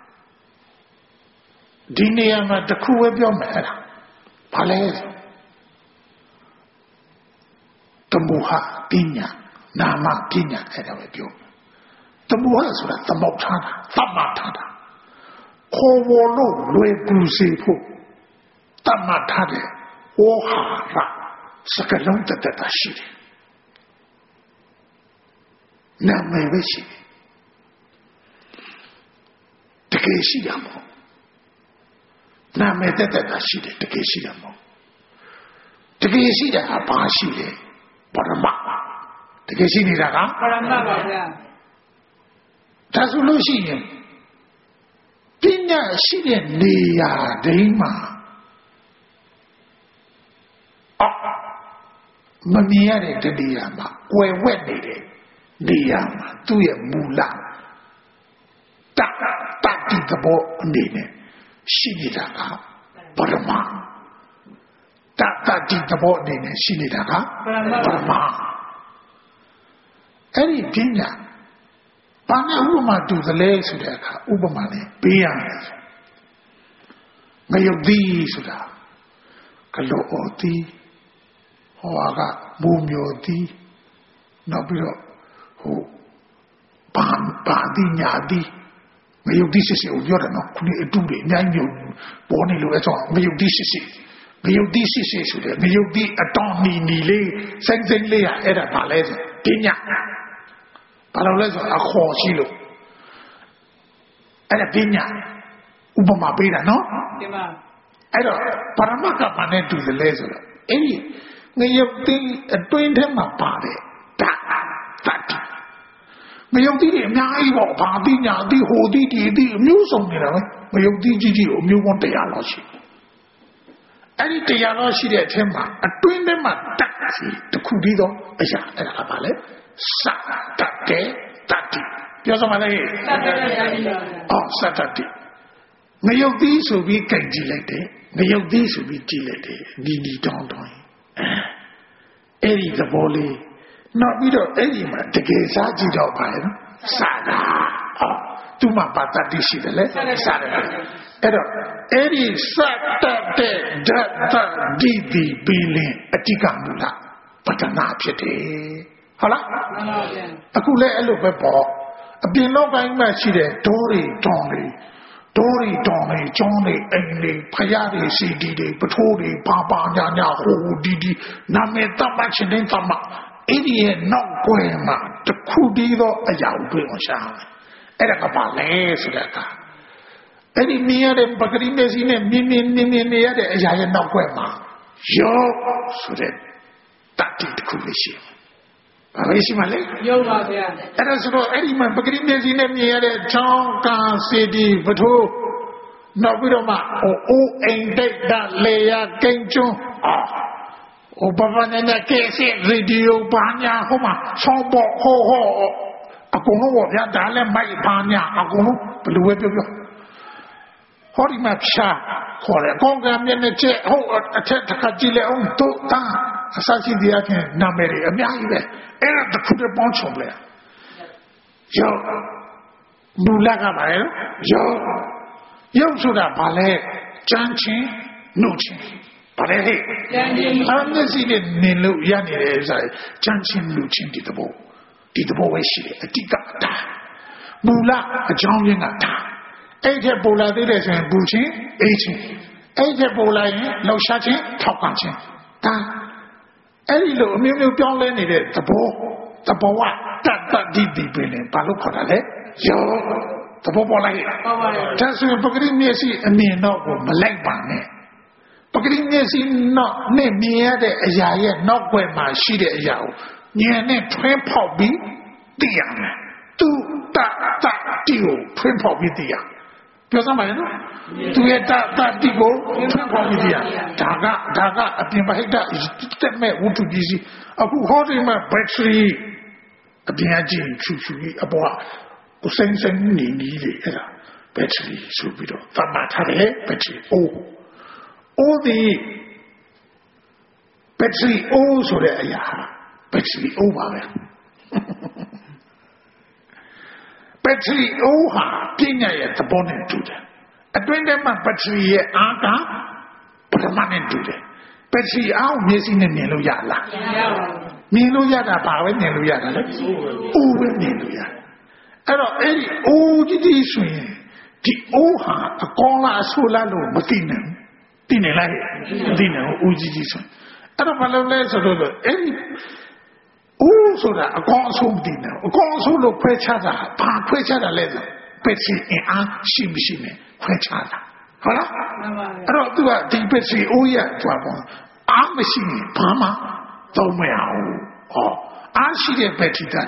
ဒီနေရာမှာတစ်ခုပဲပြောမယ်အဲ့ဒါဘာလဲသမုဟာပညာနာမပညာအဲ့ဒါပဲပြောသမုဟာဆိုတာသမုတ်ထားတာသတ်မှတ်ထားတာခေါ်ဝေါ်လို့လွယ်ကူစေဖို့သတ်မှတ်ထားတဲ့ဝေါ်ဟာရစကလုံးတတရှိတယ်နာမည်ပဲရှိတယ်တကယ်ရှိတယ်မဟုတ်နာမည်တတရှိတယ်တကယ်ရှိတယ်မဟုတ်တကယ်ရှိတာကဘာရှိလဲပရမတ်တကယ်ရှိနေတာကပရမတ်ပါဗျာဒါဆိုလို့ရှိရင်ပညာရှိတဲ့နေရာတိုင်းမှာမမြင်ရတဲ့တရားမှာကွယ်ဝက်နေတဲ့နေရာမှာသူ့ရဲ့မူလတတတတိသဘောအနေနဲ့ရှိနေတာကပရမတတတိသဘောအနေနဲ့ရှိနေတာကပရမအဲ့ဒီပညာဘာနဲ့ဥပမာတူသလဲဆိုတဲ့အခါဥပမာနဲ့ပေးရမယ်ငရုတ်သီးဆိုတာကလောအော်သီးဟောကမူမျိုးသီးနောက်ပြီးတော့ဟိုဘာဘာသီးညာသီးငရုတ်သီးစစ်စစ်ကိုပြောတယ်နော်ခုနေ့အတူတွေအများကြီးပေါ်နေလို့အဲ့ဆိုငရုတ်သီးစစ်စစ်ငရုတ်သီးစစ်စစ်ဆိုတဲ့ငရုတ်သီးအတော်နီနီလေးစိမ့်စိမ့်လေးရအဲ့ဒါဘာလဲဆိုပညာဘာလို့လဲဆိုအခေါ်ရှိလို့အဲ့ဒါပညာဥပမာပေးတာနော်တင်ပါအဲ့တော့ပရမတ်ကဘာနဲ့တူတယ်လဲဆိုတော့အဲ့ဒီငရုတ်သီးအတွင်းထဲမှာပါတယ်တတတိငရုတ်သီးတွေအများကြီးပေါ့ဘာသီးညာသီးဟိုသီးဒီသီးအမျိုးစုံနေတာပဲငရုတ်သီးကြီးကြီးအမျိုးပေါင်းတရားလောက်ရှိအဲ့ဒီတရားလောက်ရှိတဲ့အထက်မှာအတွင်းထဲမှာတက်စီတစ်ခုတည်းသောအရာအဲ့ဒါကဘာလဲစတတေတတိပြောစမ်းပါလေစတတေတတိအော်စတတိငရုတ်သီးဆိုပြီးကြိုက်ကြည့်လိုက်တယ်ငရုတ်သီးဆိုပြီးကြည့်လိုက်တယ်ဒီဒီတောင်းတောင်းအဲ့ဒီသဘောလေးနောက်ပြီးတော့အဲ့ဒီမှာတကယ်စားကြည့်တော့ပါလေနော်စာတာအော်သူ့မှာပါတတိရှိတယ်လေစာတယ်အဲ့တော့အဲ့ဒီစတတေဓာတဒီဒီပင်လင်အတိကမူလပတ္တနာဖြစ်တယ်ဟုတ်လားအခုလည်းအဲ့လိုပဲပေါ့အပြင်လောကကြီးမှာရှိတဲ့ဒိုးတွေတောင်းတွေဒိုးတွေတောင်းတွေကျောင်းတွေအိမ်တွေဖယားတွေစီဒီတွေပထိုးတွေပါပါညာညာဟိုဒီဒီနာမည်တတ်မှချင်းတင်းတတ်မှအဲ့ဒီရဲ့နောက်ွယ်မှာတခုတည်းသောအရာကိုတွေ့အောင်ရှာတယ်အဲ့ဒါကပါလဲဆိုတဲ့အခါအဲ့ဒီမြင်ရတဲ့ပဂရိမျက်စိနဲ့မြင်မြင်မြင်မြင်နေရတဲ့အရာရဲ့နောက်ွယ်မှာယောဆိုတဲ့တတိတခုလေးရှိတယ်ဘာလို့ရှိမလဲယုံပါဗျာအဲ့ဒါဆိုတော့အဲ့ဒီမှာပဂရိမျက်စိနဲ့မြင်ရတဲ့ချောင်းကာစီဒီပထိုးနောက်ပြီးတော့မှဟိုအိုးအိမ်တိတ်တာလေယာကိန်းကျွန်းအာဟိုဘာဘာနဲ့ကဲစီရေဒီယိုဘာညာဟိုမှာဆောင်းပေါ်ဟိုဟိုအကုန်လုံးဗျာဒါလည်းမိုက်ဘာညာအကုန်လုံးဘယ်လိုပဲပြောပြောဟောဒီမှာဖြာခေါ်တယ်ကောင်းကံမျက်နှာကျက်ဟုတ်အထက်တစ်ခါကြည့်လေအောင်တို့တာအစရှိတရားချင်းနာမည်တွေအများကြီးပဲအဲ့ဒါတစ်ခုတည်းပေါင်းချုံလဲယောမူလကပါလေယောယောဆိုတာဘာလဲကြမ်းချင်းနှုတ်ချင်းဘာလဲဟဲ့ကြမ်းချင်းအမျက်စိနဲ့နင်လို့ရနေတယ်ဆိုရင်ကြမ်းချင်းနှုတ်ချင်းဒီတဘောဒီတဘောပဲရှိတယ်အတိကတာမူလအကြောင်းရင်းကတာအဲ့ထက်ပိုလာသေးတယ်ဆိုရင်ဘူချင်းအေးချင်းအဲ့ထက်ပိုလာရင်လှောက်ရှားချင်းထောက်ပံ့ချင်းဒါအဲ့ဒီလိုအမျိုးမျိုးပြောင်းလဲနေတဲ့သဘောသဘောဝတတ်တတ်ဒီဒီပဲလေဘာလို့ခေါ်တာလဲယောသဘောပေါ်လိုက်ပေါ်ပါရဲ့ဒါဆိုပဂရိမျက်စိအမြင်တော့ကိုမလိုက်ပါနဲ့ပဂရိမျက်စိတော့နဲ့မြင်ရတဲ့အရာရဲ့နောက်ွယ်မှာရှိတဲ့အရာကိုဉာဏ်နဲ့ထွင်းဖောက်ပြီးသိရမယ်သူတတ်တတ်ဒီကိုထွင်းဖောက်ပြီးသိရပြောစမ်းပါလေနော်သူရဲ့တတတိကိုထွန်းဖော်ပြီးပြဒါကဒါကအပြင်ဘဟိတတက်မဲ့ဝတ္ထုကြီးစီအခုဟောဒီမှာဘက်ထရီအပြင်အကျဉ်းချူချူကြီးအပေါ်ကစိမ့်စိမ့်နေနေလေအဲ့ဒါဘက်ထရီဆိုပြီးတော့သတ်မှတ်ထားတယ်ဘက်ထရီအိုးအိုးဒီဘက်ထရီအိုးဆိုတဲ့အရာဘက်ထရီအိုးပါပဲဘက်ထရီအိုးဟာပညာရဲ့သဘောနဲ့တူတယ်အတွင်းထဲမှာဘက်ထရီရဲ့အားကပရမနဲ့တူတယ်ဘက်ထရီအားကိုမျက်စိနဲ့မြင်လို့ရလားမရပါဘူးမြင်လို့ရတာဘာပဲမြင်လို့ရတာလဲအိုးပဲမြင်လို့ရအဲ့တော့အဲ့ဒီအိုးကြီးကြီးဆိုရင်ဒီအိုးဟာအကောင်းလားအဆိုးလားလို့မသိနိုင်သိနေလားမသိနိုင်ဘူးအိုးကြီးကြီးဆိုအဲ့တော့ဘာလို့လဲဆိုတော့အဲ့ဒီအိုးဆိုတာအကောင်းအဆိုးမသိနိုင်အကောင်းအဆိုးလို့ခွဲခြားတာဘာခွဲခြားတာလဲဆိုပက်စီအင်အားရှိမရှိနဲ့ခွဲခြားတာဟုတ်လားမှန်ပါဗျာအဲ့တော့သူကဒီပက်စီအိုးရသွားပေါ့အားမရှိရင်ဘာမှသုံးမရဘူးဟောအားရှိတဲ့ပက်တီကလည်း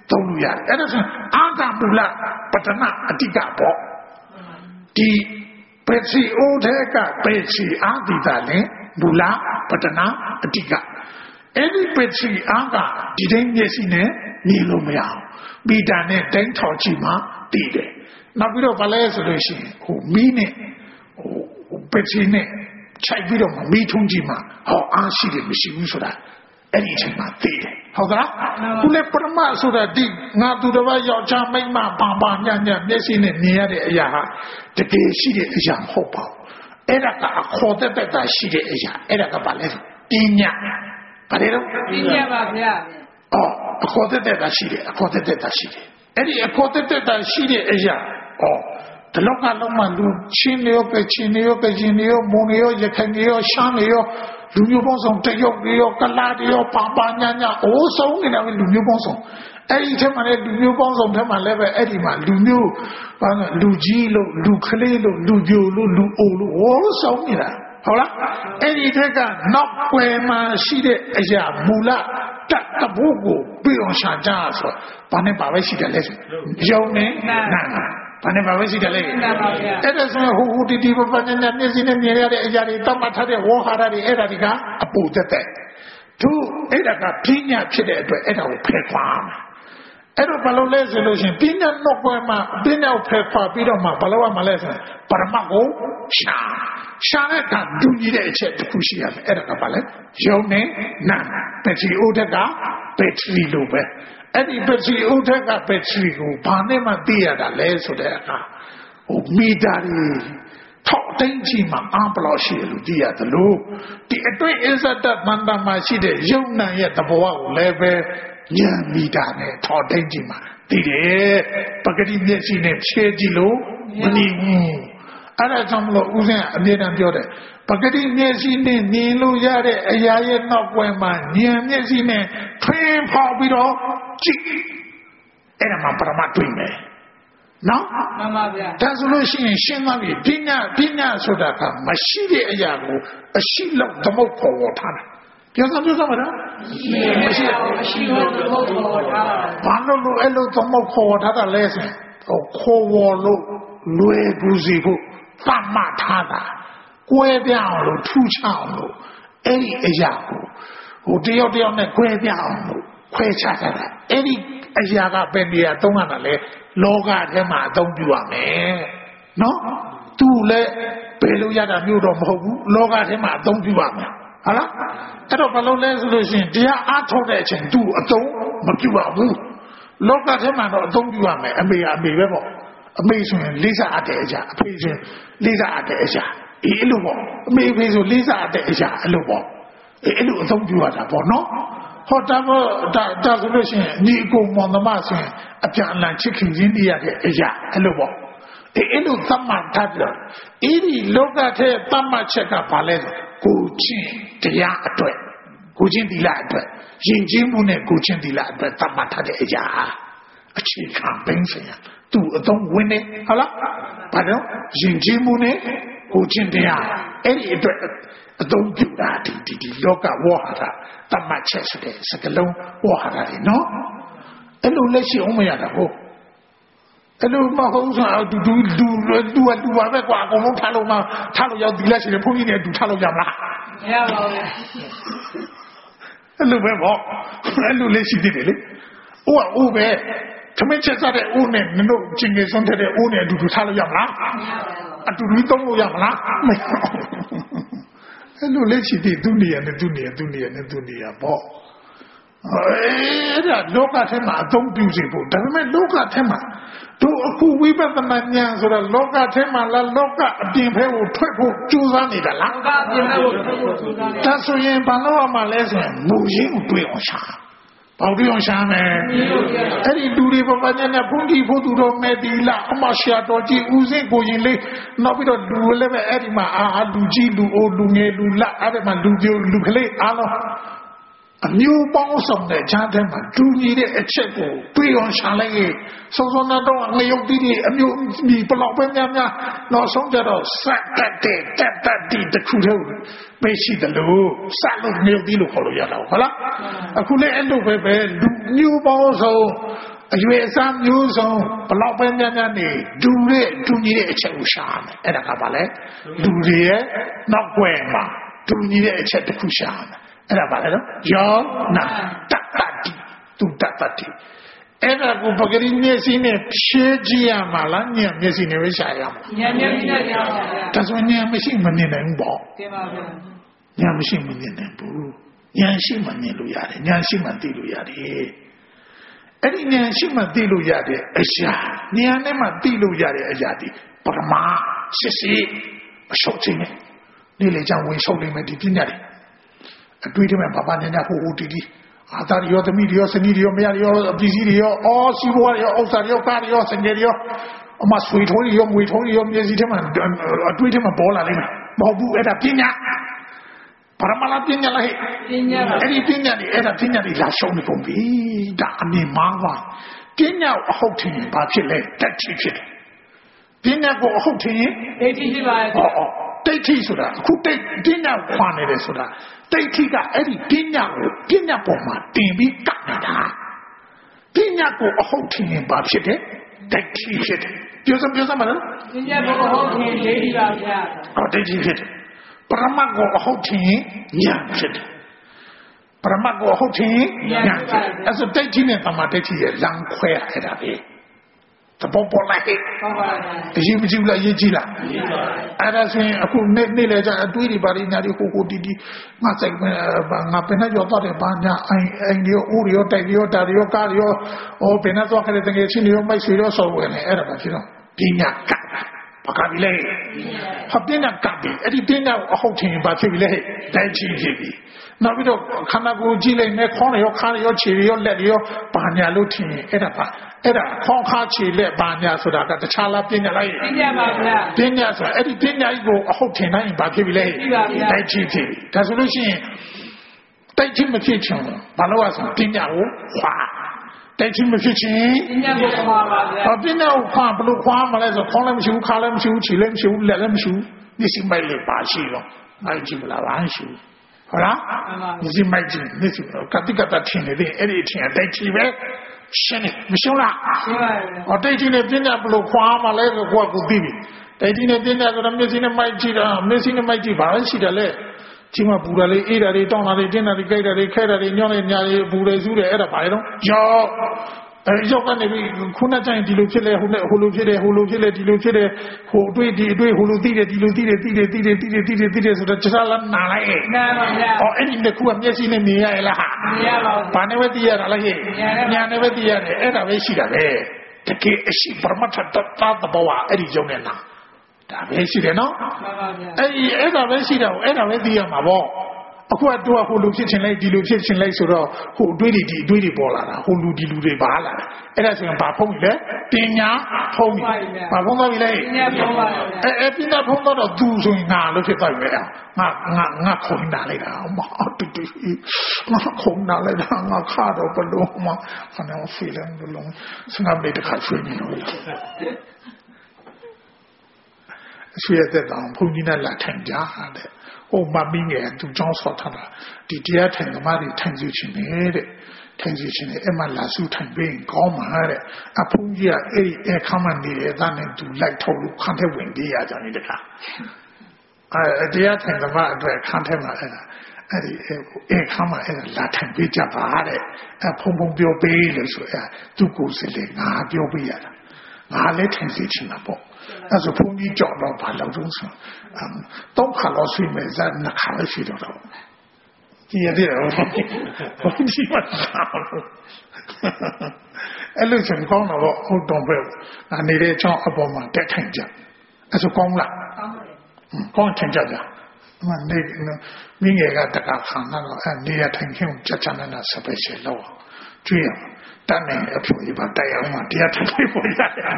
သုံးလို့ရတယ်အဲ့ဒါဆိုအာဂမူလပတနာအတိကပေါ့ဒီပစ္စည်းအိုးတဲ့ကပစ္စည်းအာတိတာလေမူလပတနာအတိကအဲ့ဒီပစ္စည်းအာကဒီတိုင်းမျက်စိနဲ့မြင်လို့မရအောင်မီတာနဲ့တိုင်းထောင်ကြည့်မှသိတယ်နောက်ပြီးတော့ဗလဲဆိုလို့ရှိရင်ဟိုမီးနဲ့ဟိုပစ္စည်းနဲ့ခြိုက်ပြီးတော့မီးထုံးကြည့်မှဟောအားရှိတယ်မရှိဘူးဆိုတာအဲ့ဒီအချိန်မှာသိတယ်ဟုတ်ကလားခုလေပရမဆိုတာဒီငါသူတစ်ပါးယောက်ျားမိန်းမပါပါညညမျက်စိနဲ့မြင်ရတဲ့အရာဟာတကယ်ရှိတဲ့အရာမဟုတ်ပါဘူးအဲ့ဒါကအခေါ်တဲ့တက်တာရှိတဲ့အရာအဲ့ဒါကဘာလဲပညာဘာလဲတော့ပညာပါဗျာအော်အခေါ်တဲ့တက်တာရှိတယ်အခေါ်တဲ့တက်တာရှိတယ်အဲ့ဒီအခေါ်တဲ့တက်တာရှိတဲ့အရာအော်ဒီလောကလုံးမှာလူချင်းတွေရောပဲချင်းတွေရောပဲချင်းတွေရောမုံတွေရောရခိုင်တွေရောရှမ်းတွေရောလူမျိုးပေါင်းစုံတရုတ်တွေရောကလာတွေရောပါပါညာညာအိုးဆုံးနေတာပဲလူမျိုးပေါင်းစုံအဲ့ဒီထဲမှာလည်းလူမျိုးပေါင်းစုံထဲမှာလည်းပဲအဲ့ဒီမှာလူမျိုးဘာလဲလူကြီးလို့လူကလေးလို့လူပြိုလို့လူအိုလို့ဟိုးဆုံးနေတာဟုတ်လားအဲ့ဒီထက်ကနောက်ွယ်မှာရှိတဲ့အရာမူလတတ်တဘုကိုပြီးအောင်ရှာကြဆိုဘာနဲ့ပါပဲရှိတယ်လဲယုံနေနာဘာနဲ့ပါပဲရှိတယ်လဲအဲ့ဒါဆိုဟိုဟိုတီတီပပနဲ့မျက်စိနဲ့မြင်ရတဲ့အရာတွေတတ်မှတ်ထားတဲ့ဝေါ်ဟာရတွေအဲ့ဒါတွေကအပူတက်တဲ့သူအဲ့ဒါကပညာဖြစ်တဲ့အတွက်အဲ့ဒါကိုဖယ်ခွာမှာအဲ့တော့ဘာလို့လဲဆိုလို့ရှိရင်ပညာတော့ပွဲမှာပညာကိုဖယ်ခွာပြီးတော့မှဘာလို့ရမှာလဲဆိုရင်ပရမတ်ကိုရှာရှာတဲ့ကဒူကြီးတဲ့အချက်တစ်ခုရှိရတယ်အဲ့ဒါကဘာလဲယုံနေနာပက်စီအိုတက်ကပက်စီလို့ပဲအဲ့ဒီပက်စီအိုတက်ကပက်စီကိုဘာနဲ့မှသိရတာလဲဆိုတဲ့အခါဟိုမီတာတွေထောက်တိုင်းကြီးမှာအားဘလို့ရှိရလို့သိရတယ်လို့ဒီအတွင်းအစ္ဆဒမန္တမှာရှိတဲ့ယုံနာရဲ့သဘောကိုလည်းပဲဉာဏ်မီတာနဲ့ထောက်တိုင်းကြီးမှာသိတယ်ပဂတိမျက်စိနဲ့ဖြဲကြည့်လို့မမြင်ဘူးအဲ့ဒါကြောင့်မလို့ဦးဇင်းအမြဲတမ်းပြောတယ်ပဂတိမျက်စိနဲ့မြင်လို့ရတဲ့အရာရဲ့နောက်ွယ်မှာဉာဏ်မျက်စိနဲ့ထွင်းဖောက်ပြီးတော့ကြည့်အဲ့ဒါမှပရမတ်တွေ့မယ်နော်မှန်ပါဗျာဒါဆိုလို့ရှိရင်ရှင်းသွားပြီပညာပညာဆိုတာကမရှိတဲ့အရာကိုအရှိလောက်သမုတ်ပေါ်ပေါ်ထားတာပြောစမ်းပြောစမ်းပါလားမရှိမရှိလို့သမုတ်ပေါ်ထားတာဘာလို့လို့အဲ့လိုသမုတ်ပေါ်ထားတာလဲဆိုဟိုခေါ်ဝေါ်လို့လွယ်ကူစီဖို့သတ်မှတ်ထားတာကွဲပြားအောင်လို့ထူးခြားအောင်လို့အဲ့ဒီအရာကိုဟိုတယောက်တယောက်နဲ့ကွဲပြားအောင်လို့ခွဲခြားထားတာအဲ့ဒီအရာကဘယ်နေရာသုံးရတာလဲလောကထဲမှာအသုံးပြုရမယ်နော်သူလည်းဘယ်လိုရတာမျိုးတော့မဟုတ်ဘူးလောကထဲမှာအသုံးပြုရမယ်ဟုတ်လားအဲ့တော့ဘယ်လိုလဲဆိုလို့ရှိရင်တရားအားထုတ်တဲ့အချိန်သူအသုံးမပြုရဘူးလောကထဲမှာတော့အသုံးပြုရမယ်အမေအမေပဲပေါ့အမေဆိုရင်လေးစားအပ်တဲ့အရာအဖေဆိုရင်လေးစားအပ်တဲ့အရာအေးအဲ့လိုပေါ့အမေဖေဆိုလေးစားအပ်တဲ့အရာအဲ့လိုပေါ့အေးအဲ့လိုအသုံးပြုရတာပေါ့နော်ဟောတာတော့ဒါဒါဆိုလို့ရှိရင်ညီအကိုမောင်နှမဆိုရင်အပြန်အလှန်ချစ်ခင်ရင်းနှီးရတဲ့အရာအဲ့လိုပေါ့အေးအဲ့လိုသတ်မှတ်ထားတယ်အဲ့ဒီလောကထဲသတ်မှတ်ချက်ကဘာလဲဆိုကိုချင်းတရားအတွက်ကိုချင်းသီလအတွက်ယဉ်ကျေးမှုနဲ့ကိုချင်းသီလအတွက်သတ်မှတ်ထားတဲ့အရာအခြေခံပင်ဆိုင်ရာသူအသုံးဝင်နေဟုတ်လားဘာလို့ယဉ်ကျေးမှုနဲ့ကိုချင်းတရားအဲ့ဒီအတွက်အသုံးပြုတာဒီဒီဒီလောကဝေါ်ဟာတာတတ်မှတ်ချက်ဆိုတဲ့စကလုံးဝေါ်ဟာတာလေနော်အဲ့လိုလက်ရှိအောင်မရတာဟုတ်အဲ့လိုမဟုတ်ဆိုတော့ဒူဒူဒူဒူဒူပါပဲကွာအကုန်လုံးထားလို့မထားလို့ရောက်ဒီလက်ရှိလေဘုန်းကြီးနဲ့ဒူထားလို့ရမလားမရပါဘူးအဲ့လိုပဲပေါ့အဲ့လိုလက်ရှိတယ်လေအိုးအိုးပဲသမင်းချက်စားတဲ့အိုးနဲ့နင်တို့ချင်းငယ်ဆုံးတဲ့အိုးနဲ့အတူတူထားလို့ရမလားမရပါဘူးအတူတူသုံးလို့ရမလားမရဘူးအဲ့လိုလက်ရှိတည်သူနေရနဲ့သူနေရသူနေရနဲ့သူနေရပေါ့အဲ့ဒါလောကထဲမှာအသုံးပြုစီဖို့ဒါပေမဲ့လောကထဲမှာတို့အခုဝိပဿနာဉာဏ်ဆိုတော့လောကထဲမှာလားလောကအပြင်ဘက်ကိုထွက်ဖို့ကြိုးစားနေတာလားလောကအပြင်ဘက်ကိုထွက်ဖို့ကြိုးစားနေတာဒါဆိုရင်ဘာလို့ရမှာလဲဆိုရင်မူရင်းကိုတွေ့အောင်ရှာပေါတွေ့အောင်ရှာမယ်အဲ့ဒီလူတွေပပညာနဲ့ဘုန်းကြီးဖို့သူတော်မဲ့ဒီလားအမရှာတော်ကြီးဦးစင်းကိုရင်လေးနောက်ပြီးတော့လူလည်းပဲအဲ့ဒီမှာအာလူကြီးလူအိုလူငယ်လူလအဲ့ဒီမှာလူပြိုလူကလေးအားလုံးအမျိုးပေါင်းစုံတဲ့ဈာတဲ့မှာတူညီတဲ့အချက်ကိုတွေ့အောင်ရှာလိုက်ရင်စုံစုံတော့ငရုတ်တီးတီးအမျိုးဒီဘလောက်ပဲများများတော့ဆုံးကြတော့စက်တက်တဲ့တက်တက်ဒီတခုတည်းပဲရှိတယ်လို့စလို့ငရုတ်တီးလို့ခေါ်လို့ရတော့ဟုတ်လားအခုလည်းအဲ့လိုပဲပဲလူမျိုးပေါင်းစုံအရွယ်အစားမျိုးစုံဘလောက်ပဲများများနေဒူတဲ့ဒူညီတဲ့အချက်ကိုရှာမယ်အဲ့ဒါကဘာလဲလူတွေရဲ့နောက်ွယ်မှာဒူညီတဲ့အချက်တစ်ခုရှာမယ်အဲ့ဒါဘာလဲနော်ယောနာတတ္တိသူတတ္တိအဲ့ဒါကိုပဂရိမျက်စိနဲ့ဖြည့်ကြည့်ရမှာလားညမျက်စိနဲ့ပဲရှာရမှာညမျက်စိနဲ့ရှာပါဗျာဒါဆိုညမရှိမမြင်နိုင်ဘူးပေါ့တင်ပါဗျာညမရှိမမြင်နိုင်ဘူးညရှိမှမြင်လို့ရတယ်ညရှိမှသိလို့ရတယ်အဲ့ဒီဉာဏ်ရှိမှသိလို့ရတဲ့အရာဉာဏ်နဲ့မှသိလို့ရတဲ့အရာဒီပရမစစ်စစ်မရှုပ်ခြင်းနဲ့နေလေကြောင့်ဝင်ရှုပ်နေမယ်ဒီပညာတွေအတွေ့အကြုံမှာဘာမှညာဟိုဟိုတီတီအာသာရောသမီးရောစနီရောမရရောပစ္စည်းရောအော်စီဘွားရောဥစ္စာရောကားရောစငယ်ရောအမဆွေထိုးရောမွေထိုးရောမျက်စိထဲမှာအတွေ့အကြုံမှာပေါ်လာလိမ့်မယ်မဟုတ်ဘူးအဲ့ဒါပညာပရမလာပညာလားဟဲ့ပညာပါအဲ့ဒီပညာတွေအဲ့ဒါပညာတွေလာရှုံးနေကုန်ပြီဒါအမြင်မှားပါပညာအဟုတ်ထင်ရင်ဘာဖြစ်လဲတတိဖြစ်တယ်ပညာကိုအဟုတ်ထင်ရင်ဒိဋ္ဌိဖြစ်ပါရဲ့ဟောဒိဋ္ဌိဆိုတာအခုဒိဋ္ဌပညာခွာနေတယ်ဆိုတာဒိဋ္ဌိကအဲ့ဒီပညာကိုပညာပေါ်မှာတင်ပြီးကပ်နေတာပညာကိုအဟုတ်ထင်ရင်ဘာဖြစ်တယ်ဒိဋ္ဌိဖြစ်တယ်ပြောစမ်းပြောစမ်းမလားပညာကိုအဟုတ်ထင်ဒိဋ္ဌိပါဗျာဟောဒိဋ္ဌိဖြစ်တယ်ပရမတ်ကိုအဟုတ်ထင်ဉာဏ်ဖြစ်တယ်ပရမတ်ကိုအဟုတ်ထင်ဉာဏ်ဖြစ်တယ်အဲ့ဆိုဒိဋ္ဌိနဲ့သမာဓိရဲ့လမ်းခွဲရတာပဲသဘောပေါ်လိုက်ဟုတ်ပါဘူးအရေးမကြီးလားရေးကြီးလားအဲ့ဒါဆိုရင်အခုနေ့နေ့လေကျအတွေးတွေပါလိညာတွေဟိုဟိုတီတီငါစိတ်ငါပင်နဲ့ကြောတော့တယ်ဘာညာအိုင်အိမ်ရောဦးရောတိုက်ရောတာရောကားရောဟိုပင်နဲ့သွားခဲ့တဲ့တကယ်ချင်းရောမိုက်ဆွေရောဆော်ဝင်နေအဲ့ဒါပါဖြစ်တော့ပညာကဘာကပြီလဲဟာပညာကပြီအဲ့ဒီပညာအဟုတ်ထင်ဘာဖြစ်ပြီလဲဒိဋ္ဌိဖြစ်ပြီနောက်ပြီးတော့ခန္ဓာကိုယ်ကြည့်လိုက်နဲ့ခေါင်းရောခါရောခြေရောလက်ရောဘာညာလို့ထင်ရင်အဲ့ဒါပါအဲ့ဒါခေါင်းခါခြေလက်ဘာညာဆိုတာကတခြားလားပညာလားပညာပါဗျာပညာဆိုတာအဲ့ဒီပညာကြီးကိုအဟုတ်ထင်နိုင်ဘာဖြစ်ပြီလဲဒိဋ္ဌိဖြစ်ပြီဒါဆိုလို့ရှိရင်ဒိဋ္ဌိမဖြစ်ချင်ဘူးဘာလို့လဲဆိုပညာကိုခွာဒိဋ္ဌိမဖြစ်ချင်းပညာကိုခွာပါဗျာပညာကိုခွာဘလို့ခွာမလဲဆိုခေါင်းလည်းမရှိဘူးခါလည်းမရှိဘူးခြေလည်းမရှိဘူးလက်လည်းမရှိဘူးမျက်စိမိုက်လည်းပါရှိတော့မိုက်ကြည့်မလားဘာရှိဘူးဟုတ်လားမျက်စိမိုက်ကြည့်မျက်စိကတိကတထင်နေတယ်အဲ့ဒီထင်ဒိဋ္ဌိပဲရှင်းနေမရှင်းလားရှင်းပါပြီဟောဒိဋ္ဌိနဲ့ပညာဘလို့ခွာမလဲဆိုကိုယ့်ကိုသိပြီဒိဋ္ဌိနဲ့ပညာဆိုတော့မျက်စိနဲ့မိုက်ကြည့်တာမျက်စိနဲ့မိုက်ကြည့်ဘာလဲရှိတယ်လဲဒီမှာပူတာလေးအေးတာလေးတောင်းတာလေးတင်းတာလေးကြိုက်တာလေးခဲတာလေးညောင်းနေညာလေးပူတယ်စူးတယ်အဲ့ဒါဘာလဲတော့ယောအဲရောက်ကနေပြီးခုနတိုင်းဒီလိုဖြစ်လဲဟိုဟိုလိုဖြစ်တယ်ဟိုလိုဖြစ်လဲဒီလိုဖြစ်တယ်ဟိုအတွေ့ဒီအတွေ့ဟိုလိုသိတယ်ဒီလိုသိတယ်သိတယ်သိတယ်သိတယ်သိတယ်သိတယ်ဆိုတော့ကျစားလာနာလိုက်နားပါဗျာဟောအဲ့ဒီကခုကမျက်စိနဲ့မြင်ရလားမြင်ရပါဘူးဘာနဲ့ပဲသိရတာလားဟဲ့ညာနဲ့ပဲသိရတယ်အဲ့ဒါပဲရှိတာပဲတကယ်အရှိပရမတ်တတသဘောအဲ့ဒီကြောင့်နဲ့လားဒါပဲရှိတယ်နော်မှန်ပါဗျာအဲ့ဒီအဲ့ဒါပဲရှိတာကိုအဲ့ဒါပဲသိရမှာပေါ့အခုကတော့ဟိုလူဖြစ်ချင်လိုက်ဒီလူဖြစ်ချင်လိုက်ဆိုတော့ဟိုအတွေးတွေဒီအတွေးတွေပေါ်လာတာဟိုလူဒီလူတွေပါလာတယ်အဲ့ဒါဆိုရင်ဘာဖုံးပြီလဲပညာဖုံးပြီဘာဖုံးသွားပြီလဲပညာဖုံးပါအဲအဲပညာဖုံးတော့သူဆိုရင်ငါလို့ဖြစ်သွားပြီလေငါငါငါခုံနာလိုက်တာမဟုတ်တူတူငါခုံနာလိုက်တာငါခါတော့ဘလို့မှခဏဖီလန်ဘလုံးစငါမေတခါဆွေးနေလို့ဆွေးရတဲ့တောင်ဘုန်းကြီးနဲ့လာထိုင်ကြတဲ့ဟိုမမင်းငယ်သူကြောင်းဆော့ထားတာဒီတရားထိုင်သမားတွေထိုင်စီခြင်းနေတဲ့ထိုင်စီခြင်းနဲ့အမှလာစုထိုင်ပြီးကောင်းမှာတဲ့အဖုန်းကြီးကအဲ့ဒီအခါမှနေတဲ့သားနဲ့သူလိုက်ထုတ်လို့ခန်းထဲဝင်ပြေးရကြတယ်တခါအဲတရားထိုင်သမားအတွက်ခန်းထဲမှာအဲ့ဒါအဲ့ဒီအခါမှအဲ့ဒါလာထိုင်ပေးကြပါတဲ့အဖုန်းဖုန်းပြောပေးလို့ဆိုအဲသူကိုယ်စလေငါပြောပေးရတာငါလည်းထိုင်စီခြင်းတာပေါ့အဲ့ဆိုဘုန်းကြီးကြောက်တော့ဘာလို့တော့ဆိုတော့ခါလို့ဆွေးမယ်ဇာနခါလို့ရှိတော့တော့ဒီရတယ်ဘုန်းကြီးမှအဲ့လိုချင်းကောင်းတော့ဟုတ်တော့ပဲငါနေတဲ့ချောင်းအပေါ်မှာတက်ထိုင်ကြအဲ့ဆိုကောင်းလားကောင်းတယ်ကောင်းထိုင်ကြကြမနေမင်းငယ်ကတကခံတော့အဲ့နေရထိုင်ခင်ကြကြနာစပယ်ရှယ်လောက်ကျွေးရတန်းနေအဖြူကြီးပါတိုက်အောင်မှတရားထိုင်ဖို့ရတယ်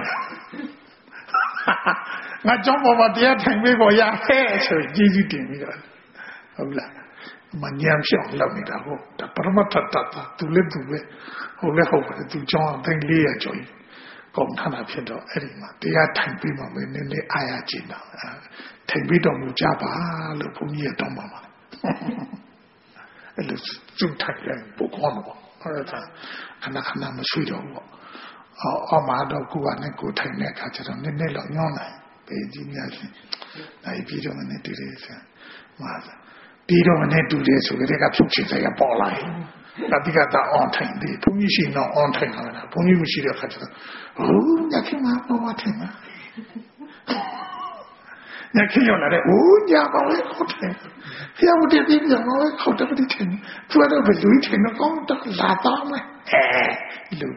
ငါကြောင့်ပေါ်မှာတရားထိုင်ပေးပေါ်ရဟဲ့ဆိုကြည်ကြည်တင်ပြီးတော့ဟုတ်လားမညံဖြောင်းလောက်နေတာဟုတ်ဒါပရမတ္ထတတသူလည်းသူပဲဟုတ်လည်းဟုတ်တယ်သူကြောင်းအသိလေးရကြော်ကြီးကောင်းထတာဖြစ်တော့အဲ့ဒီမှာတရားထိုင်ပေးမှပဲနည်းနည်းအားရကျင်တာထိုင်ပေးတော်မူကြပါလို့ဘုန်းကြီးတောင်းပါပါအဲ့လိုသူထိုင်လိုက်ပို့ကောင်းတော့ဟုတ်တယ်ခဏခဏမဆွေးတော့ဘူးအော်အော်မှာတော့ကိုကနဲ့ကိုထိုင်တဲ့အခါကျတော့နည်းနည်းတော့ညောင်းနိုင်ပေကြီးများရှင်နိုင်ပြီးတော့လည်းတူတယ်ဆိုမှာပြီးတော့လည်းတူတယ်ဆိုကြတဲ့ကဖြုတ်ချင်ဆိုင်ကပေါ်လာတယ်တတိကတာအောင်ထိုင်တယ်ဘုန်းကြီးရှိတော့အောင်ထိုင်လာတာဘုန်းကြီးမရှိတဲ့အခါကျတော့ဟိုညခင်မှာပေါ်ပါထိုင်မှာညခင်ရလာတယ်ဟိုညပါလေခေါ်တယ်ဖျောက်တဲ့ပြီးပြန်တော့ခေါ်တယ်ပြီးတယ်သူကတော့ဘယ်လိုထင်တော့ကောင်းတော့လာတော့မယ်အဲလူ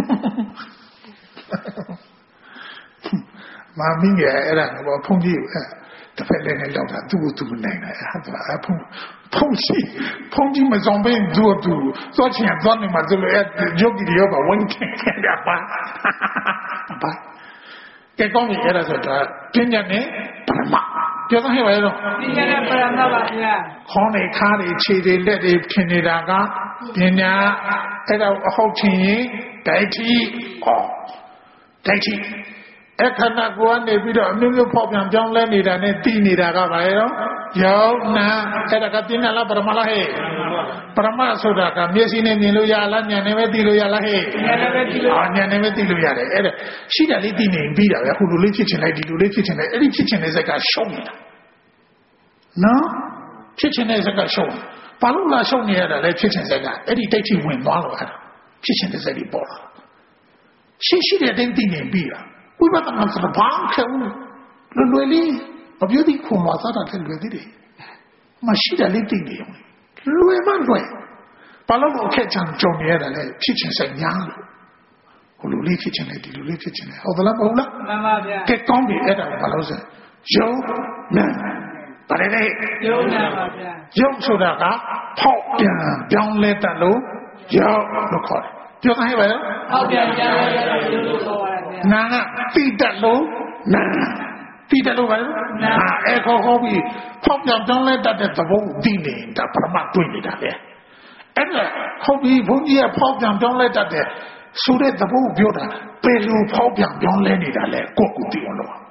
မာမင်းရဲ့အဲ့ဒါတော့ဘုန်းကြီးတစ်ဖက်လည်းနဲ့လောက်တာသူ့ကိုသူနိုင်တယ်အဲ့ဒါအဖုန်းဖုန်းကြီးဖုန်းကြီးမဆောင်ပဲသူ့သူစောချင်သွားနေမှာသူလည်းရုပ်ကြီးရောပါဝင်ခဲ့တာပါပါကဲကောင်းပြီအဲ့ဒါဆိုတော့ပညာနဲ့ပရမပြောတော့ဟဲ့ပါရောပညာနဲ့ပရမပါဗျာခေါင်းတွေခါးတွေခြေတွေလက်တွေထင်နေတာကပညာအဲ့ဒါအဟုတ်ချင်ရင်ဒိဋ္ဌိဩဒိဋ္ဌိအခဏကိုကနေပြီးတော့အမျိုးမျိုးဖောက်ပြန်ပြောင်းလဲနေတာနဲ့တည်နေတာကဘာလဲတော့ယောနာအဲ့ဒါကပညာလားပရမလားဟဲ့ပရမဆိုတာကမျက်စိနဲ့မြင်လို့ရလားဉာဏ်နဲ့ပဲသိလို့ရလားဟဲ့ဉာဏ်နဲ့ပဲသိလို့အာဉာဏ်နဲ့ပဲသိလို့ရတယ်အဲ့ဒါရှိတယ်လေးသိနေပြီးတာပဲဟိုလိုလေးဖြစ်ချင်လိုက်ဒီလိုလေးဖြစ်ချင်လိုက်အဲ့ဒီဖြစ်ချင်တဲ့စိတ်ကရှုံးနေတာနော်ဖြစ်ချင်တဲ့စိတ်ကရှုံးဘာလို့လားရှုံးနေရတာလဲဖြစ်ချင်စိတ်ကအဲ့ဒီဒိဋ္ဌိဝင်သွားလို့အဲ့ဒါဖြစ်ချင်တဲ့စိတ်တွေပေါ်လာရှိရှိတဲ့ဒိဋ္ဌိနေပြီးတာဝိပဿနာဆိုတာဘာခဲဦးလွယ်လွယ်လေးအပြည့်ဒီခုမှသာတာလွယ်သေးတယ်မရှိတယ်လေးသိနေရုံလွယ်မှလွယ်ဘာလို့အခက်ချမ်းကြုံရတာလဲဖြစ်ချင်စိတ်ညားလို့ဟိုလိုလေးဖြစ်ချင်တယ်ဒီလိုလေးဖြစ်ချင်တယ်ဟုတ်သလားမဟုတ်လားမှန်ပါဗျာကဲကောင်းပြီအဲ့ဒါဘာလို့ဆိုယုံနာဘာလဲလဲယုံနာပါဗျာယုံဆိုတာကဖောက်ပြန်ပြောင်းလဲတတ်လို့ယုံလို့ခေါ်တယ်ပြောခိုင်းပါရောဖောက်ပြန်ပြောင်းလဲတတ်လို့ယုံလို့ခေါ်ပါတယ်နာကတိတတ်လို့နာတိတတ်လို့ပါလို့နာအဲ့ခေါ်ခေါ်ပြီးဖောက်ပြန်ပြောင်းလဲတတ်တဲ့သဘောသိနေတာပရမတွေ့နေတာလေအဲ့ဒါဟုတ်ပြီဘုန်းကြီးကဖောက်ပြန်ပြောင်းလဲတတ်တဲ့ဆိုတဲ့သဘောပြောတာဘယ်လိုဖောက်ပြန်ပြောင်းလဲနေတာလဲကိုယ့်ကိုယ်သိအောင်လုပ်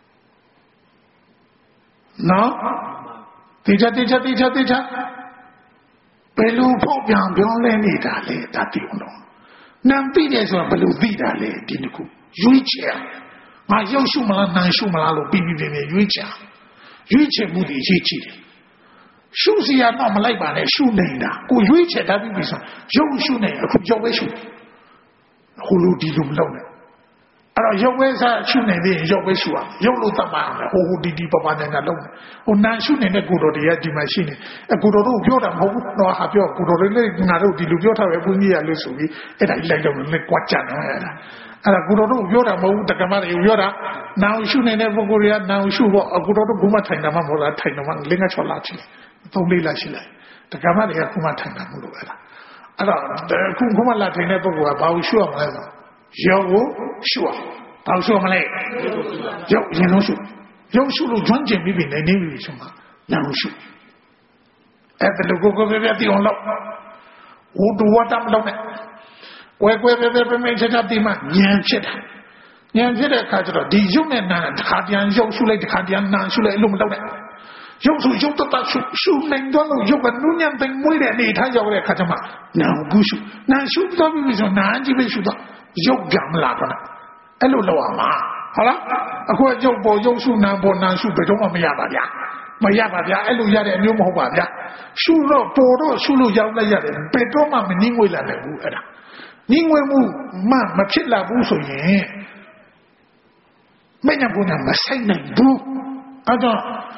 နော်တိကျတိကျတိကျတိကျဘယ်လိုဖောက်ပြန်ပြောင်းလဲနေတာလဲဒါသိအောင်လုပ်နံသိတယ်ဆိုတာဘယ်လိုသိတာလဲဒီတစ်ခုရွေးချယ်ငါရုပ်ရှုမလားနာရှုမလားလို့ပြီးပြီးပြင်းပြင်းရွေးချယ်ရွေးချယ်မှုတွေအရေးကြီးတယ်ရှုစီရတော့မလိုက်ပါနဲ့ရှုနေတာကိုရွေးချယ်တတ်ပြီဆိုရုပ်ရှုနေအခုရုပ်ပဲရှုဟိုလိုဒီလိုမလုပ်နဲ့အဲ့တော့ရုပ်ပဲစားရှုနေသေးရင်ရုပ်ပဲရှုအောင်ရုပ်လို့သတ်မှတ်အောင်ဟိုဟိုဒီဒီပပနဲ့ငါလုပ်နေဟိုနာရှုနေတဲ့ကိုတော်တွေကဒီမှာရှိနေအကိုတော်တို့ပြောတာမဟုတ်ဘူးတော့ဟာပြောကိုတော်တွေလည်းငါတို့ဒီလိုပြောထားပဲဘုန်းကြီးရလို့ဆိုပြီးအဲ့ဒါလိုက်တော့လည်းကွာကြတယ်အဲ့ဒါအဲ့ဒါကိုတော်တို့ပြောတာမဟုတ်ဘူးတက္ကမတွေပြောတာနာရှုနေတဲ့ပုဂ္ဂိုလ်တွေကနာရှုဖို့အကိုတော်တို့ဘုမထိုင်တာမှမဟုတ်လားထိုင်တော့မှလင်းကချော်လာချင်သုံးလေးလာရှိလိုက်တက္ကမတွေကဘုမထိုင်တာမဟုတ်လို့အဲ့ဒါအဲ့တော့ခုဘုမလာထိုင်တဲ့ပုဂ္ဂိုလ်ကဘာလို့ရှုရမလဲဆိုရုပ်ကိုရှုရဘာလို့ရှုမလဲရုပ်ရင်လုံးရှုရုပ်ရှုလို့ကျွမ်းကျင်ပြီးပြီနေနေပြီဆိုမှနာရှုအဲ့ဒါလိုကိုကိုပဲပဲတီအောင်လို့ဟိုတူဝတ်တမလို့နဲ့ဝဲကွဲပဲပဲပဲမင်းချက်ချက်တီးမှဉာဏ်ဖြစ်တာဉာဏ်ဖြစ်တဲ့အခါကျတော့ဒီရုပ်နဲ့နာတစ်ခါပြန်ရုပ်ရှုလိုက်တစ်ခါပြန်နာရှုလိုက်အဲ့လိုမလုပ်နဲ့ရုပ်ဆိုရုပ်တတ်ရှုရှုနိုင်တော့လို့ရုပ်ကနုညံ့သိမ်မွေးတဲ့အနေထားရောက်တဲ့အခါကျမှနာကိုရှုနာရှုတော့ပြီဆိုနာကြည့်ပဲရှုတော့ရုပ်ပြန်မလာတော့အဲ့လိုလောက်အောင်ပါဟုတ်လားအခုရုပ်ပေါ်ရုပ်ရှုနာပေါ်နာရှုဘယ်တော့မှမရပါဗျာမရပါဗျာအဲ့လိုရတဲ့အမျိုးမဟုတ်ပါဗျာရှုတော့ပေါ်တော့ရှုလို့ရောက်လိုက်ရတယ်ဘယ်တော့မှမနှင်းငွေလာနိုင်ဘူးအဲ့ဒါနှင်းငွေမှုမှမဖြစ်လာဘူးဆိုရင်မညဘူးနာမဆိုင်နိုင်ဘူးအဲ့တော့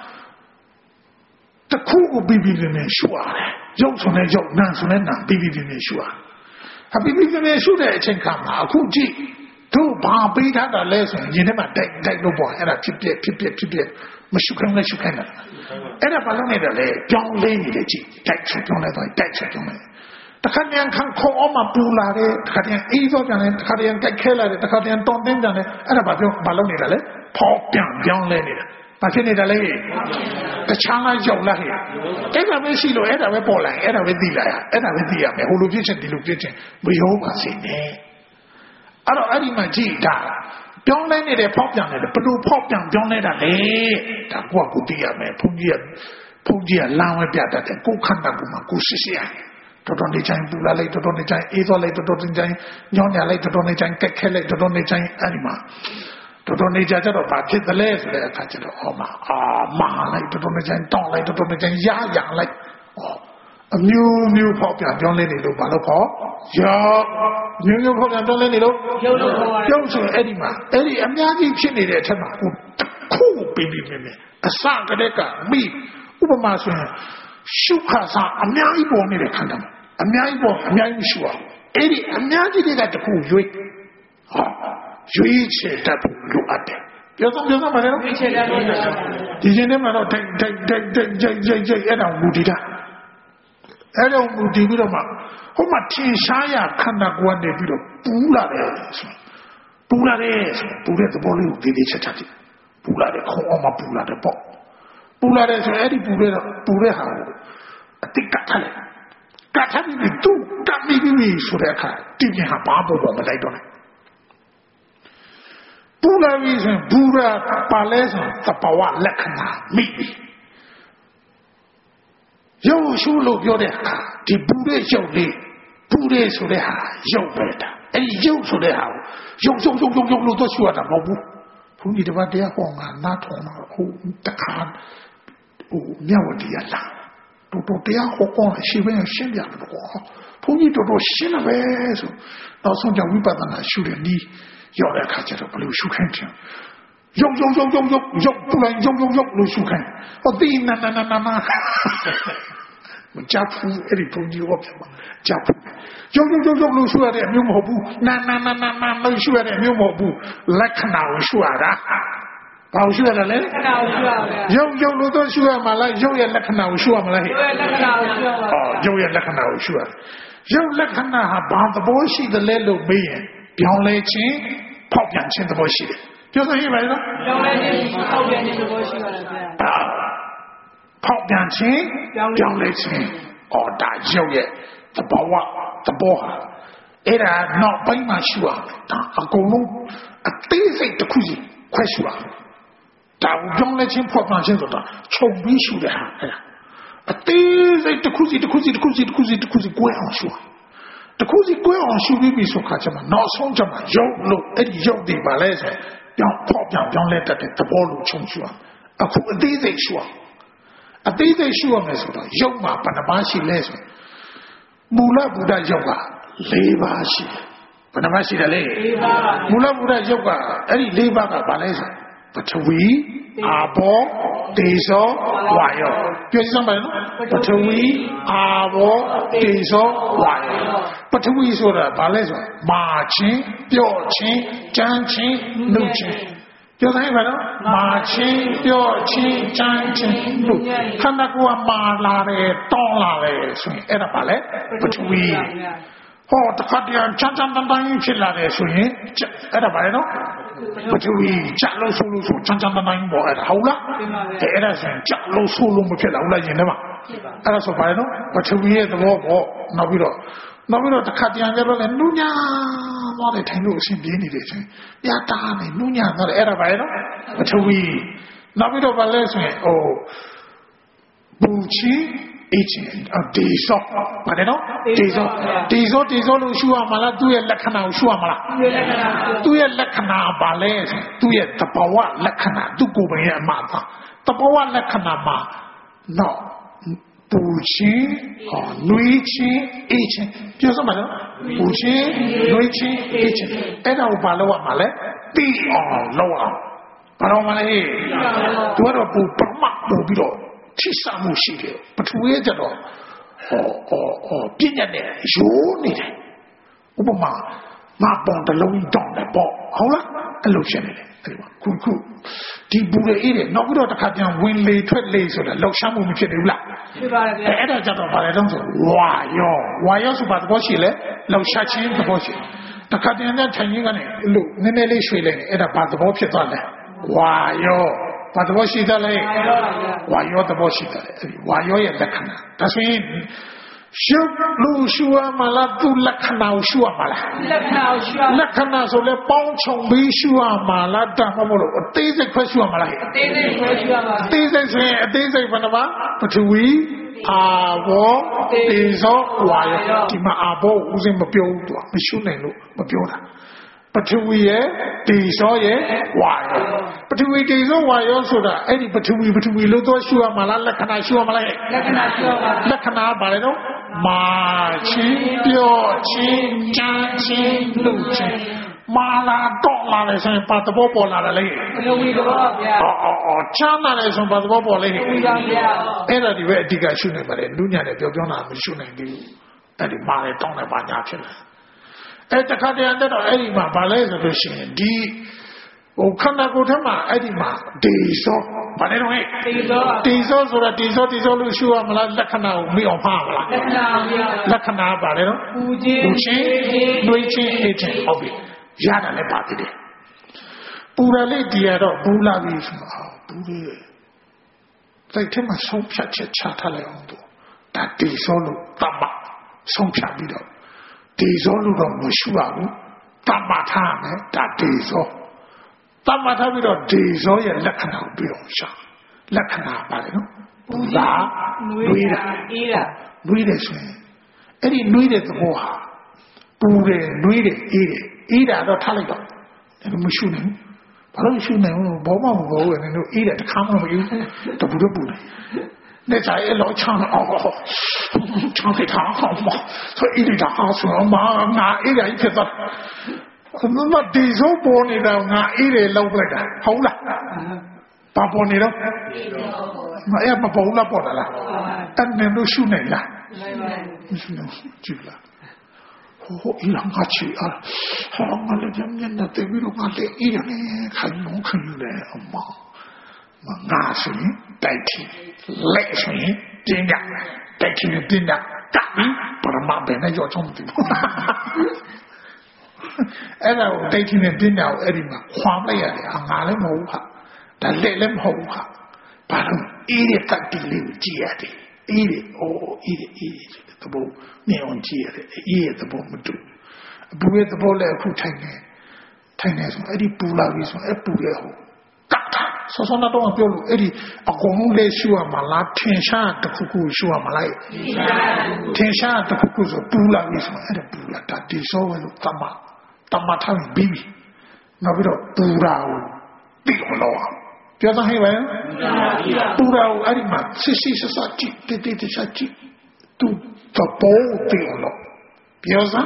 တခုကိုပြီးပြီးနဲ့ရှုရတယ်ရုပ်ဆိုတဲ့ရုပ်နာဆိုတဲ့နာပြီးပြီးနဲ့ရှုရတယ်အပြီးပြီးနဲ့ရှုတဲ့အချိန်ခါမှာအခုကြည့်တို့ဘာပေးထားတာလဲဆိုရင်ဒီထဲမှာတိုက်တိုက်လို့ပေါ့အဲ့ဒါဖြစ်ပြဖြစ်ပြဖြစ်ပြမရှုခိုင်းလည်းရှုခိုင်းတယ်အဲ့ဒါဘာလို့နေတယ်လဲပြောင်းလဲနေတယ်ကြည့်တိုက်ချပြောင်းလဲတော့တိုက်ချပြောင်းလဲတခါတည်းခံခေါ်အောင်မပူလာတယ်တခါတည်းအေးတော့ပြန်တယ်တခါတည်းကြိုက်ခဲလာတယ်တခါတည်းတောင်းတင်းပြန်တယ်အဲ့ဒါဘာပြောဘာလို့နေတာလဲဖောက်ပြန်ပြောင်းလဲနေတာဘာဖြစ်နေတာလဲတခြားလိုက်ရောက်လာဟဲ့အဲ့ဒါပဲရှိလို့အဲ့ဒါပဲပေါ်လာအဲ့ဒါပဲသိလာရအဲ့ဒါပဲသိရမယ်ဟိုလိုဖြစ်ချင်ဒီလိုဖြစ်ချင်မရောပါစေနဲ့အဲ့တော့အဲ့ဒီမှာကြည့်တာပြောင်းလဲနေတယ်ဖောက်ပြန်နေတယ်ဘလို့ဖောက်ပြန်ပြောင်းလဲတာလေဒါကိုကကိုသိရမယ်ဘုန်းကြီးကဘုန်းကြီးကလမ်းဝဲပြတတ်တယ်ကိုခန္ဓာကိုမှကိုရှိရှိရတော်တော်နေချိုင်းပူလာလိုက်တော်တော်နေချိုင်းအေးသွားလိုက်တော်တော်နေချိုင်းညောင်းညာလိုက်တော်တော်နေချိုင်းကက်ခဲလိုက်တော်တော်နေချိုင်းအဲ့ဒီမှာတော်တော်နေကြကြတော့ဘာဖြစ်သလဲဆိုတဲ့အခါကျတော့ဟောမှာအာမာလိုက်တော်တော်နေချိုင်းတောင်းလိုက်တော်တော်နေချိုင်းရရလိုက်ဟောအမျိုးမျိုးဖောက်ပြန်ပြောင်းလဲနေလို့ဘာလို့ခေါ်ရောမျိုးမျိုးဖောက်ပြန်ပြောင်းလဲနေလို့ရုပ်လို့ခေါ်ပါရုပ်ဆိုအဲ့ဒီမှာအဲ့ဒီအများကြီးဖြစ်နေတဲ့အထက်မှာကိုခုပြီးပြီးနေတယ်အစကတည်းကမိဥပမာဆိုရင်ရှုခါစားအများကြီးပေါ်နေတဲ့ခန္ဓာမှာအများကြီးပေါ်အများကြီးရှုအောင်အဲ့ဒီအများကြီးတွေကတခုရွေးဟာရွေးချယ်တတ်ဖို့လိုအပ်တယ်ပြောတော့ပြောတော့မလဲနော်ရွေးချယ်တတ်ဖို့လိုအပ်တယ်ဒီချိန်ထဲမှာတော့တိုက်တိုက်တိုက်တိုက်ကြိုက်ကြိုက်ကြိုက်အဲ့ဒါမူတည်တာအဲ့ဒါမူတည်ပြီးတော့မှဟိုမှာထင်ရှားရခန္ဓာကိုယ်ကနေပြီးတော့ပူလာတယ်ဆိုပူလာတယ်ဆိုပူတဲ့သဘောလေးကိုသေးသေးချာချာကြည့်ပူလာတယ်ခေါင်းအောင်မပူလာတယ်ပေါ့ပူလာတယ်ဆိုအဲ့ဒီပူတဲ့ပူတဲ့ဟာကိုအတိတ်ကထားလိုက်ကထားပြီးသူတတ်ပြီးပြီဆိုတဲ့အခါတိကျဟာဘာပေါ်ပေါ်မလိုက်တော့နဲ့ပူလာပြီဆိုဘူရာပါလဲဆိုသဘာဝလက္ခဏာမိရုပ်ရှုလို့ပြောတဲ့အခါဒီပူတဲ့ရုပ်လေးပူတဲ့ဆိုတဲ့ဟာရုပ်ပဲတာအဲ့ဒီရုပ်ဆိုတဲ့ဟာကိုရုပ်ရုပ်ရုပ်ရုပ်ရုပ်လို့တော့ရှုရတာမဟုတ်ဘူးဘုန်းကြီးတပတ်တရားဟောငါနားထောင်တော့ဟိုတခါဟိုမြောက်ဝတီရလာတော်တော်တရားဟောကောရှင်းပဲရှင်းပြတယ်တော့ဘုန်းကြီးတော်တော်ရှင်းတယ်ပဲဆိုတော့ဆုံးကြောင့်ဝိပဿနာရှုတဲ့နည်းရောက်တဲ့အခါကျတော့ဘယ်လိုရှုခိုင်းချင်ရုပ်ရုပ်ရုပ်ရုပ်ရုပ်ရုပ်ပူလိုက်ရုပ်ရုပ်ရုပ်လို့ရှုခိုင်းဟောဒီနာနာနာနာမကြားဘူးအဲ့ဒီဘုန်းကြီးဟောပြမှာကြားဘူးရုပ်ရုပ်ရုပ်ရုပ်လို့ရှုရတဲ့အမျိုးမဟုတ်ဘူးနာနာနာနာနာလို့ရှုရတဲ့အမျိုးမဟုတ်ဘူးလက္ခဏာကိုရှုရတာဘာလို့ရှုရတာလဲလက္ခဏာကိုရှုရပါရုပ်ရုပ်လို့တော့ရှုရမှာလားရုပ်ရဲ့လက္ခဏာကိုရှုရမလားဟဲ့ရုပ်ရဲ့လက္ခဏာကိုရှုရပါအော်ရုပ်ရဲ့လက္ခဏာကိုရှုရရုပ်လက္ခဏာဟာဘာသဘောရှိသလဲလို့မေးရင်ပြောင်းလဲခြင်းဖောက်ပြန်ခြင်းသဘောရှိတယ်ပြောစမ်းရပါလားပြောင်းလဲခြင်းဖောက်ပြန်ခြင်းသဘောရှိပါတယ်ဗျာဖောက်ပြန်ခြင်းပြောင်းလဲခြင်းအော်ဒါရုပ်ရဲ့သဘောဝသဘောဟာအဲ့ဒါနောက်ပိုင်းမှာရှုရတာအကုန်လုံးအသေးစိတ်တစ်ခုစီခွဲရှုရဒါကြောင့်လည်းချင်းဖောက်ပြန်ခြင်းဆိုတာချုပ်ပြီးရှုတဲ့ဟာအဲ့ဒါအသေးစိတ်တစ်ခုစီတစ်ခုစီတစ်ခုစီတစ်ခုစီတစ်ခုစီကိုယ်အောင်ရှုတခုစီကိုယ်အောင်ရှုပြီးပြီဆိုခါကျမှနောက်ဆုံးကျမှရုပ်လို့အဲ့ဒီရုပ်ဒီပါလဲဆိုပြောင်းဖောက်ပြန်ပြောင်းလဲတတ်တဲ့သဘောလို့ချုံရှုရအခုအသေးစိတ်ရှုရအသေးစိတ်ရှုရမယ်ဆိုတော့ရုပ်မှာဘယ်နှပါးရှိလဲဆိုမူလဗုဒ္ဓရုပ်က၄ပါးရှိတယ်ဘယ်နှပါးရှိတယ်လဲ၄ပါးမူလဗုဒ္ဓရုပ်ကအဲ့ဒီ၄ပါးကဘာလဲဆိုပထဝီအာဘောတေဇောဝါယောပြောစမ်းပါနော်ပထဝီအာဘောတေဇောဝါယောပထဝီဆိုတာဘာလဲဆိုမာချင်းပြော့ချင်းကြမ်းချင်းနှုတ်ချင်းပြောစမ်းပါနော်မာချင်းပြော့ချင်းကြမ်းချင်းနှုတ်ခန္ဓာကိုယ်ကမာလာတယ်တောင်းလာတယ်ဆိုရင်အဲ့ဒါဘာလဲပထဝီဟောတခါတည်းချမ်းချမ်းတန်တန်ဖြစ်လာတယ်ဆိုရင်အဲ့ဒါဘာလဲနော်ပထဝီကြလို့ဆိုလို့ဆိုချမ်းချမ်းတန်တန်ပေါ်အဲ့ဒါဟုတ်လားအဲ့ဒါဆိုရင်ကြလို့ဆိုလို့မဖြစ်လာဘူးလားရင်ထဲမှာအဲ့ဒါဆိုဘာလဲနော်ပထဝီရဲ့သဘောပေါ့နောက်ပြီးတော့နောက်ပြီးတော့တခါတည်းကျတော့လည်းနုညာသွားတယ်ထိုင်လို့အရှင်ပြင်းနေတယ်ဆိုရင်ပြတာနေနုညာသွားတယ်အဲ့ဒါဘာလဲနော်ပထဝီနောက်ပြီးတော့ဘာလဲဆိုရင်ဟိုဘူချီအချင်းဒေဇောပါတယ်နော်ဒေဇောဒေဇောဒေဇောလို့ရှုရမှာလားသူ့ရဲ့လက္ခဏာကိုရှုရမှာလားသူ့ရဲ့လက္ခဏာပါလဲသူ့ရဲ့သဘာဝလက္ခဏာသူ့ကိုယ်ပိုင်ရဲ့အမှားပါသဘာဝလက္ခဏာမှာတော့ပူချင်းဟောနွေးချင်းအေးချင်းပြောစမ်းပါနော်ပူချင်းနွေးချင်းအေးချင်းအဲ့ဒါကိုဘာလို့ရမှာလဲတိအောင်လောက်အောင်ဘာလို့မလဲသူကတော့ပူပမပူပြီးတော့ထိစားမှုရှိတယ်ပထဝီကျတော့ဟောဟောဟောပြည့်ညက်နဲ့ရိုးနေတယ်ဥပမာမပေါ်တလုံးတောင်းတယ်ပေါ့ဟုတ်လားအဲ့လိုဖြစ်နေတယ်အဲ့ဒီမှာခုခုဒီဘူရအေးတယ်နောက်ပြီးတော့တစ်ခါပြန်ဝင်လေထွက်လေဆိုတာလောက်ရှားမှုမဖြစ်နေဘူးလားဖြစ်ပါတယ်ဗျအဲ့ဒါကြတော့ဗါလဲတော့ဆိုဝါယောဝါယောဆိုပါသဘောရှိလဲလောက်ရှားချင်းသဘောရှိတစ်ခါပြန်ပြန်ထိုင်ရင်းကနေလို့နည်းနည်းလေးရွှေ့လိုက်နေအဲ့ဒါဘာသဘောဖြစ်သွားလဲဝါယောဘာသဘောရှိသလဲဝါယောသဘောရှိတယ်အဲ့ဒီဝါယောရဲ့လက္ခဏာဒါဆိုရင်ရှုလို့ရှုရမှာလားသူလက္ခဏာကိုရှုရမှာလားလက္ခဏာကိုရှုရလက္ခဏာဆိုလဲပေါင်းချုံပြီးရှုရမှာလားတမမို့လို့အသေးစိတ်ခွဲရှုရမှာလားအသေးစိတ်ခွဲရှုရမှာအသေးစိတ်ဆိုရင်အသေးစိတ်ဘယ်နှပါပထဝီ Avo, Deso, wire, Tima Abo, using a build, Machine, Mapiola. But we Deso, wire. But we Deso, wire, so that any but we but we look at Shua Malala, can I show Malay? Lakana Baleno, Marching, Pure, Chin, Chan, Chin, Luchin. Mala dollar is in part of Bola. Oh, Chana is on part of Bola. Era di Vedica Shune, but in Dunia, the Biona, the Shune, and the Marathon of Banyakina. At the Kadianda Edima, Ballet, the Shin, D. O Kanagutama, Edima, Deso, but anyway, Deso, so that Deso, Deso, Shua, Lakana, me on Pamela, Lakana, Baleno, Uchi, Nuichi, Agent, Hobby. Yada le batide. Pura le diado, bula visma, bule. Like Tima Sompia Chatale ondo. That Desolo, Tama, Sompia Bido. Desolo Mushua, Tamatame, that Deso. Tamata Bido, Deso, and Lakana Biosha. Lakana Baleno. Bula, Nuida, Nuida swing. Any Nuida the Moha. Pure, Nuida, eat it. Eat at a Taliban, and we shoot him. But I shoot him, Boma will go and eat at the common of you, the Buddha Buddha. That's a lot of chunk of chunky town, so eat it a house, Mamma, eat it. Not these old born it out, not eat it low like that. Hold up. Paponito, I am a bowl of water, and then no shooting that. Jula. Oh, Ilangachi, how long that they will not let eat any kind of can Mangasini, dating, let me, dinner, dating dinner, got me, but I'm not been your something. And I was dating a dinner, Edima, Quamley, and Alamoha, that let them hold her. But eat it, cut the little Giati, eat it, oh, eat it, eat it. The bow, me on cheer, eat the bow, do. Buet the bowl of Putang, Tangers, Eddie Pula is a Puyo. So, so not on Eddie, a Gongle Shua Mala, Tensha, the Kuku Shua Malay. Tensha, the Kukus of Pula is a Pula, that is over Tama, Tamatami baby. Nobody Pura, big lower. The other way, Pura, Arima, Sissi Sachi, the Dita Sachi, to the bowl thing. Yosa?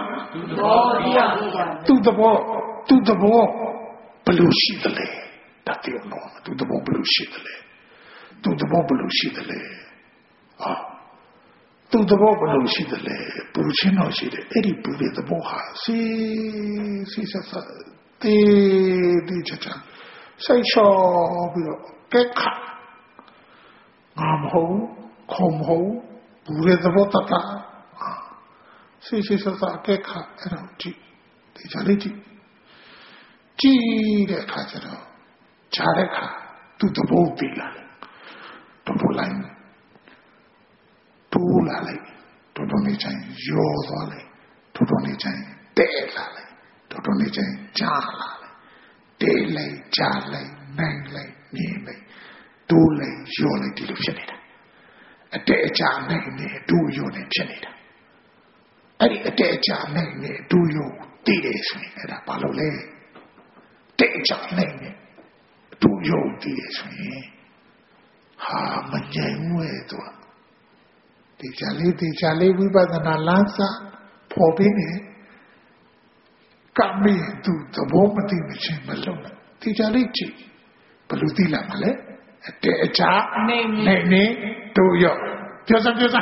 To the ball, to the ball, blue sheet the lay. That you know, to the ball, blue sheet the lay. To the ball, blue sheet the lay. Ah, to the ball, blue sheet the lay. Puruchino sheet, Eddie Puri the boha. See, see, the the chacha. Say, show, get cut. Am ho, come ho, Puri the botata. See, see, so that get cut around G. The Jaliti G. The Kajaro Jareka to the bow villa. To Bulan Pulale. To Donijan Yozale. To Donijan Delale. To Donijan Jalale. Dele, Jale, Nangle, Nime. Dule, Yole, Dilutionita. A day Jane, do Unit. Eddie a dead job name, do you did it at a palole? Dead job name, do you did it? Ha, my young way to the jolly, the jolly, we by the Nalanza, Pobine, got me to the moment in the chamber. The jolly chick, Palutila Male, a dead job name, name, do you? Just a just a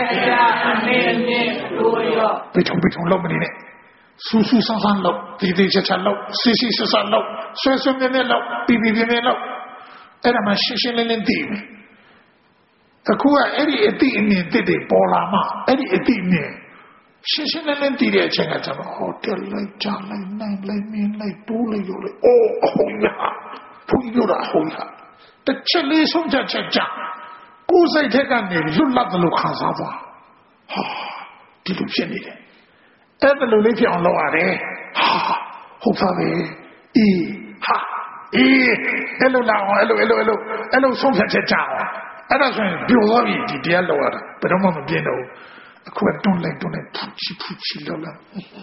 between between Lomini, Susu San Low, the Chalo, Sisi San Low, Swesson Menelo, Bibi Menelo, and a machine in the The Kua Eddie Edini did a Bolama, Eddie Edini. Shishin and Didia Changata, hotel like John, like nine, like me, like Dula, oh, oh, yeah, Puyura, Hoya. The Chile is on Jaja. Who's I take on the Lula the Lucasava? Ah, delusion. Ever live on Loare? Ha, Hopave, E, Ha, E, hello now, hello, hello, hello, hello, some such a tower. အဲ့ဒါဆိုရင်ပြိုသွားပြီဒီတရားလောက်ရတာဘယ်တော့မှမပြင်းတော့ဘူးအခုကတွန်းလိုက်တွန်းလိုက်ဖူချီဖူချီလောက်လာ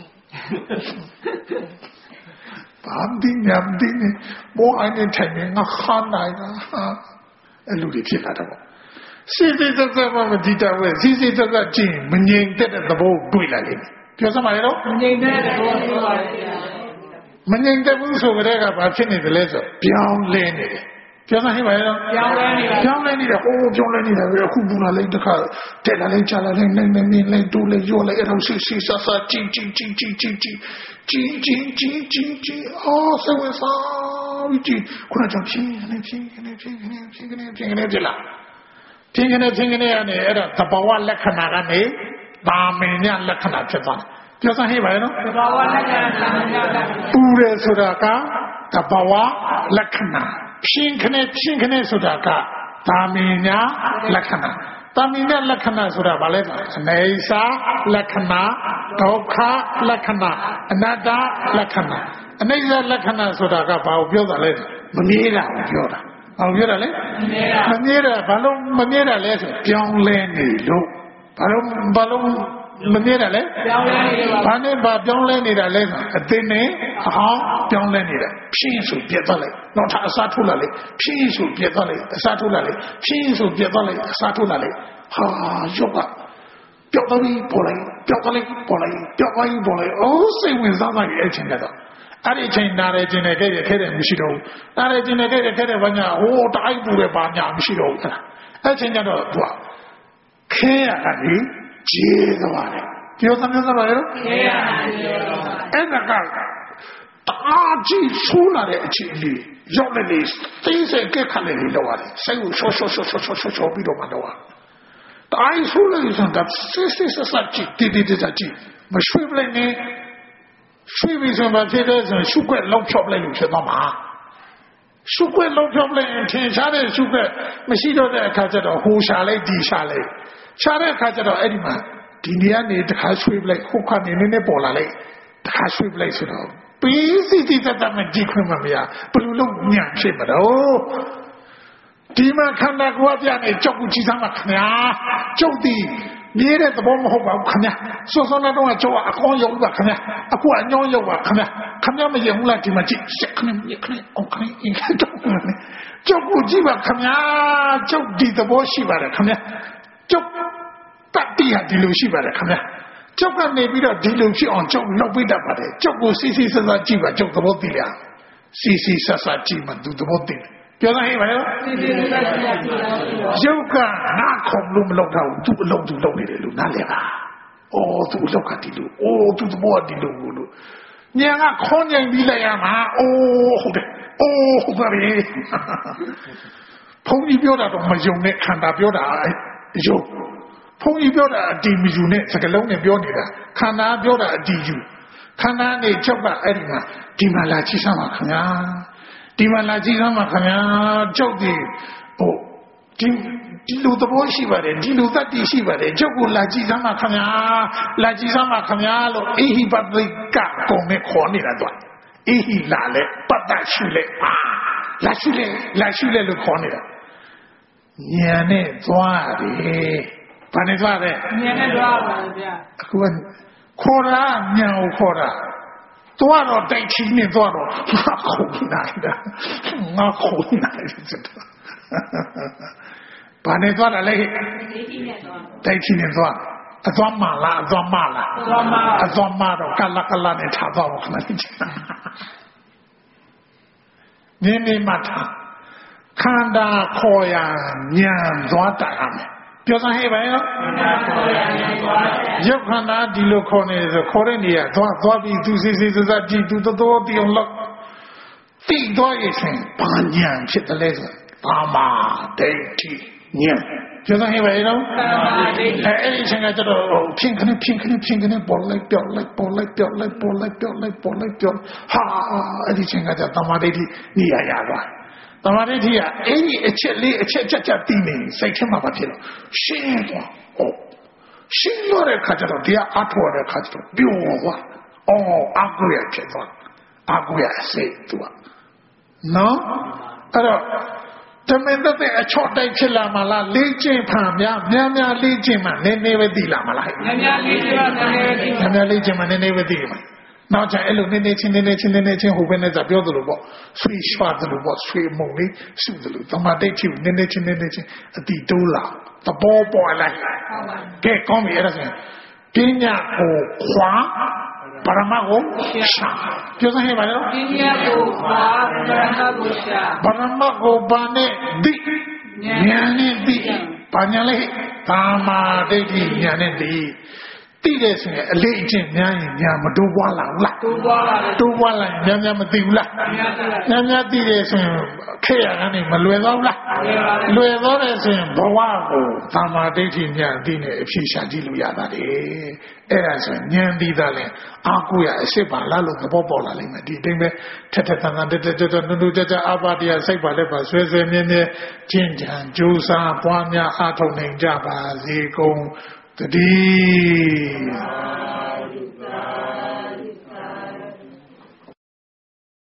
ဘာဒီညမ်ဒီနေဘောအိုင်းနေထိုင်နေငါခါနိုင်တာအဲ့လူတွေဖြစ်လာတော့စီစီသက်သက်မှမဒီတာပဲစီစီသက်သက်ကြည့်မငြိမ်သက်တဲ့သဘောတွေ့လာလိမ့်မယ်ပြောစမ်းပါလေတော့မငြိမ်တဲ့သဘောပြောပါလေမငြိမ်သက်ဘူးဆိုကြတဲ့ကဘာဖြစ်နေတယ်လဲဆိုပြောင်းလဲနေတယ်ပြောစမ်းဟိပါလေတော့ပြောင်းလဲနေတယ်ပြောင်းလဲနေတယ်ဟိုးပြောင်းလဲနေတယ်အခုဘူးလာလိုက်တခါတက်လာလိုက်ချလာလိုက်နိုင်နေနေလိုက်တူလိုက်ရောလိုက်အဲ့တော့စီစီဆဆကြည့်ကြည့်ကြည့်ကြည့်ကြည့်ကြည့်ကြည့်ကြည့်ကြည့်ကြည့်ကြည့်အော်ဆက်ဝင်စားကြည့်ခုနကဖြင်းနေဖြင်းနေဖြင်းနေဖြင်းနေဖြင်းနေကြလားဖြင်းနေဖြင်းနေရတယ်အဲ့ဒါသဘာဝလက္ခဏာကနေဒါမင်းညလက္ခဏာဖြစ်သွားတယ်ပြောစမ်းဟိပါလေနော်သဘာဝလက္ခဏာဒါမင်းညလက္ခဏာပူတယ်ဆိုတာကသဘာဝလက္ခဏာဖြင်းခနဲ့ဖြင်းခနဲ့ဆိုတာကဒါမင်းညလက္ခဏာတာမင်းညလက္ခဏာဆိုတာဘာလဲအနေစာလက္ခဏာဒုက္ခလက္ခဏာအနတ္တလက္ခဏာအနေစာလက္ခဏာဆိုတာကဘာကိုပြောတာလဲမမြဲတာကိုပြောတာဘာကိုပြောတာလဲမမြဲတာဘာလို့မမြဲတာလဲဆိုပြောင်းလဲနေလို့ဘာလို့ဘာလို့မမြဲတာလဲပြောင်းလဲနေပါဘာနဲ့ဘာပြောင်းလဲနေတာလဲအသိနဲ့အဟောင်းပြောင်းလဲနေတာဖြင်းဆိုပြတ်သွားလိုက်တော့ထားအစားထိုးလာလိုက်ဖြင်းဆိုပြတ်သွားလိုက်အစားထိုးလာလိုက်ဖြင်းဆိုပြတ်သွားလိုက်အစားထိုးလာလိုက်ဟာရုပ်ကပျောက်သွားပြီပေါ်လိုက်ပျောက်သွားလိုက်ပေါ်လိုက်ပျောက်သွားပြီပေါ်လိုက်အိုးစိတ်ဝင်စားမှရဲ့အချင်းကတော့အဲ့ဒီအချိန်နားရဲခြင်းနဲ့ခဲ့ရခဲ့တယ်မရှိတော့ဘူးနားရဲခြင်းနဲ့ခဲ့ရခဲ့တယ်ဘာညာဟိုးတိုင်းပူတယ်ဘာညာမရှိတော့ဘူးအဲ့ချိန်ကျတော့သူကခဲရတာလေကျေးသွားတယ်ပြောသမျိုးသပါလေနော်ခဲရတာကျေးသွားအဲ့ဒါကတာကြည့်ဆူလာတဲ့အချိန်လေးရောက်နေလေသိစေကခနဲ့လေလောက်ရတယ်စိတ်ကိုရှော့ရှော့ရှော့ရှော့ရှော့ရှော့ရှော့ပြီးတော့မှတော့တိုင်းဆူလာတဲ့စံကစစ်စစ်ဆက်ဆက်ကြည့်တီတီတီကြည့်မရွှေ့ပလိုက်နဲ့ရွှေ့ပြီးဆိုမှဖြစ်တဲ့ဆိုရှုွက်လောက်ဖြော့ပလိုက်လို့ဖြစ်သွားမှာရှုွက်လောက်ဖြော့ပလိုက်ရင်ထင်ရှားတဲ့ရှုွက်မရှိတော့တဲ့အခါကျတော့ဟိုရှာလိုက်ဒီရှာလိုက်ရှာတဲ့အခါကျတော့အဲ့ဒီမှာဒီနေရာနေတခါရွှေ့ပလိုက်ခုခါနေနေနဲ့ပေါ်လာလိုက်တခါရွှေ့ပလိုက်ဆိုတော့ပြီးစီစီသက်သက်မကြည့်ခွင့်မရဘယ်လိုလုပ်ညံ့ဖြစ်မတော့ဒီမှာခန္ဓာကိုယ်အပြနေကြောက်ကူကြည့်စမ်းပါခင်ဗျာကြောက်သည်မြဲတဲ့သဘောမဟုတ်ပါဘူးခင်ဗျာစောစောနဲ့တော့ကြောက်အကောင်းရောက်ပါခင်ဗျာအခုအညောင်းရောက်ပါခင်ဗျာခင်ဗျာမယုံဘူးလားဒီမှာကြည့်ရှက်ခနဲ့မြက်ခနဲ့အောင်ခနဲ့အင်္ဂါတော့ကြောက်ကူကြည့်ပါခင်ဗျာကြောက်ဒီသဘောရှိပါတယ်ခင်ဗျာကြောက်တတိယဒီလိုရှိပါတယ်ခင်ဗျာကြောက်ကနေပြီးတော့ဒီလိုဖြစ်အောင်ကြောက်လောက်ပေးတတ်ပါတယ်ကြောက်ကိုစီစီဆဆကြည့်ပါကြောက်သဘောသိလားစီစီဆဆကြည့်မှသူသဘောသိတယ်ပြောနိုင်ပါရောစီစီဆဆကြည့်ပါရုပ်ကနားခုံလို့မလောက်တော့သူ့အလုံးသူလောက်နေတယ်လို့နားလဲပါအော်သူ့လောက်ကဒီလိုအိုးသူ့သဘောဒီလိုလို့ညံကခေါင်းညင်ပြီးလိုက်ရမှာအိုးဟုတ်တယ်အိုးဟုတ်ပါပြီဘုန်းကြီးပြောတာတော့မယုံနဲ့ခန္ဓာပြောတာယုံဘုန်းကြီးပြောတာအတီမယူနဲ့စကလုံးနဲ့ပြောနေတာခန္ဓာပြောတာအတီယူခန္ဓာနဲ့ချုပ်ကအဲ့ဒီမှာဒီမှာလာကြည့်စမ်းပါခင်ဗျာဒီမှာလာကြည့်စမ်းပါခင်ဗျာချုပ်ဒီဟိုဒီဒီလိုသဘောရှိပါတယ်ဒီလိုသတ္တိရှိပါတယ်ချုပ်ကိုလာကြည့်စမ်းပါခင်ဗျာလာကြည့်စမ်းပါခင်ဗျာလို့အေဟိပတိကကုံနဲ့ခေါ်နေတာတော့အေဟိလာလေပတ္တရှုလေအာလာရှုလေလာရှုလေလို့ခေါ်နေတာဉာဏ်နဲ့သွားတယ်ဘာနဲ့သွားလဲဉာဏ်နဲ့သွားပါဗျာအခုကခေါ်တာဉာဏ်ကိုခေါ်တာသွားတော့တိုက်ချီနဲ့သွားတော့ငါခုန်နေတာငါခုန်နေတာဘာနဲ့သွားလဲတိုက်ချီနဲ့သွားအသွားမလားအသွားမလားအသွားမအသွားမတော့ကလကလနဲ့ထားတော့ခဏလေးနင်းနေမှထားခန္ဓာခေါ်ရဉာဏ်သွားတာမယ်ပြောစမ်းဟဲ့ပါရောရုပ်ခန္ဓာဒီလိုခေါ်နေဆိုခေါ်တဲ့နေရာသွားသွားပြီးသူစီစီစစကြည့်သူတော်တီအောင်လောက်တိသွားရဲ့ရှင်ဘာဉာဏ်ဖြစ်တယ်လဲဆိုဘာမာဒိဋ္ဌိဉာဏ်ပြောစမ်းဟဲ့ပါရောအဲအဲ့ဒီချင်းကကျတော့ဖြင်းခနဲ့ဖြင်းခနဲ့ဖြင်းခနဲ့ပေါ်လိုက်ပြောက်လိုက်ပေါ်လိုက်ပြောက်လိုက်ပေါ်လိုက်ပြောက်လိုက်ပေါ်လိုက်ပြောက်ဟာအဲ့ဒီချင်းကကျသမာဓိဋ္ဌိနေရာရသွားသမာဓိဋ္ဌိကအဲ့ဒီအချက်လေးအချက်ချက်ချက်ပြီးနေစိတ်ထဲမှာဖြစ်လို့ရှင်းသွားဟုတ်ရှင်းသွားတဲ့ခါကျတော့တရားအထောက်တဲ့ခါကျတော့ပြုံးသွားအော်အကူရဖြစ်သွားအကူရစိတ်သူကနော်အဲ့တော့တမင်းတဲ့အချော့တိုက်ဖြစ်လာမလားလေးကျင့်ဖန်များများများလေးကျင့်မှနည်းနည်းပဲသိလာမလားများများလေးကျင့်မှနည်းနည်းပဲသိများများလေးကျင့်မှနည်းနည်းပဲသိမှာနောက်ကျအဲ့လိုနည်းနည်းချင်းနည်းနည်းချင်းနည်းနည်းချင်းဟိုဘက်နဲ့သာပြောသလိုပေါ့ဆွေးရွှာသလိုပေါ့ဆွေးမုံလေးစုသလိုတမတိတ်ချူနည်းနည်းချင်းနည်းနည်းချင်းအတိတိုးလာသဘောပေါ်လာကဲကောင်းပြီအဲ့ဒါဆိုရင်ပညာကိုခွာပရမကိုရှာပြောစမ်းဟဲ့ပါနော်ပညာကိုခွာပရမကိုရှာပရမကိုဘာနဲ့ဒီဉာဏ်နဲ့ဒီဘာညာလဲကာမဒိဋ္ဌိဉာဏ်နဲ့ဒီတိတယ်ဆိုရင်အလေးအကျင့်များရင်ညာမတိုးပွားလာဘူးလားတိုးပွားလာတယ်တိုးပွားလာရင်များများမသိဘူးလားများများသိတယ်ဆိုရင်ခေရကနေမလွယ်တော့ဘူးလားလွယ်တော့တယ်ဆိုရင်ဘဝကိုသာမာဒိဋ္ဌိဉာဏ်သိနေအဖြစ်ရှာကြည့်လို့ရတာလေအဲ့ဒါဆိုရင်ဉာဏ်ပြီးသားလဲအာကိုရအစ်ပါလားလို့သဘောပေါက်လာလိမ့်မယ်ဒီအတိုင်းပဲထက်ထက်သန်သန်တက်တက်တက်တက်နုနုကြကြအာပါတရားစိတ်ပါလက်ပါဆွဲဆွဲမြဲမြဲကျင့်ကြံကြိုးစားပွားများအားထုတ်နိုင်ကြပါစေကုန်တတိ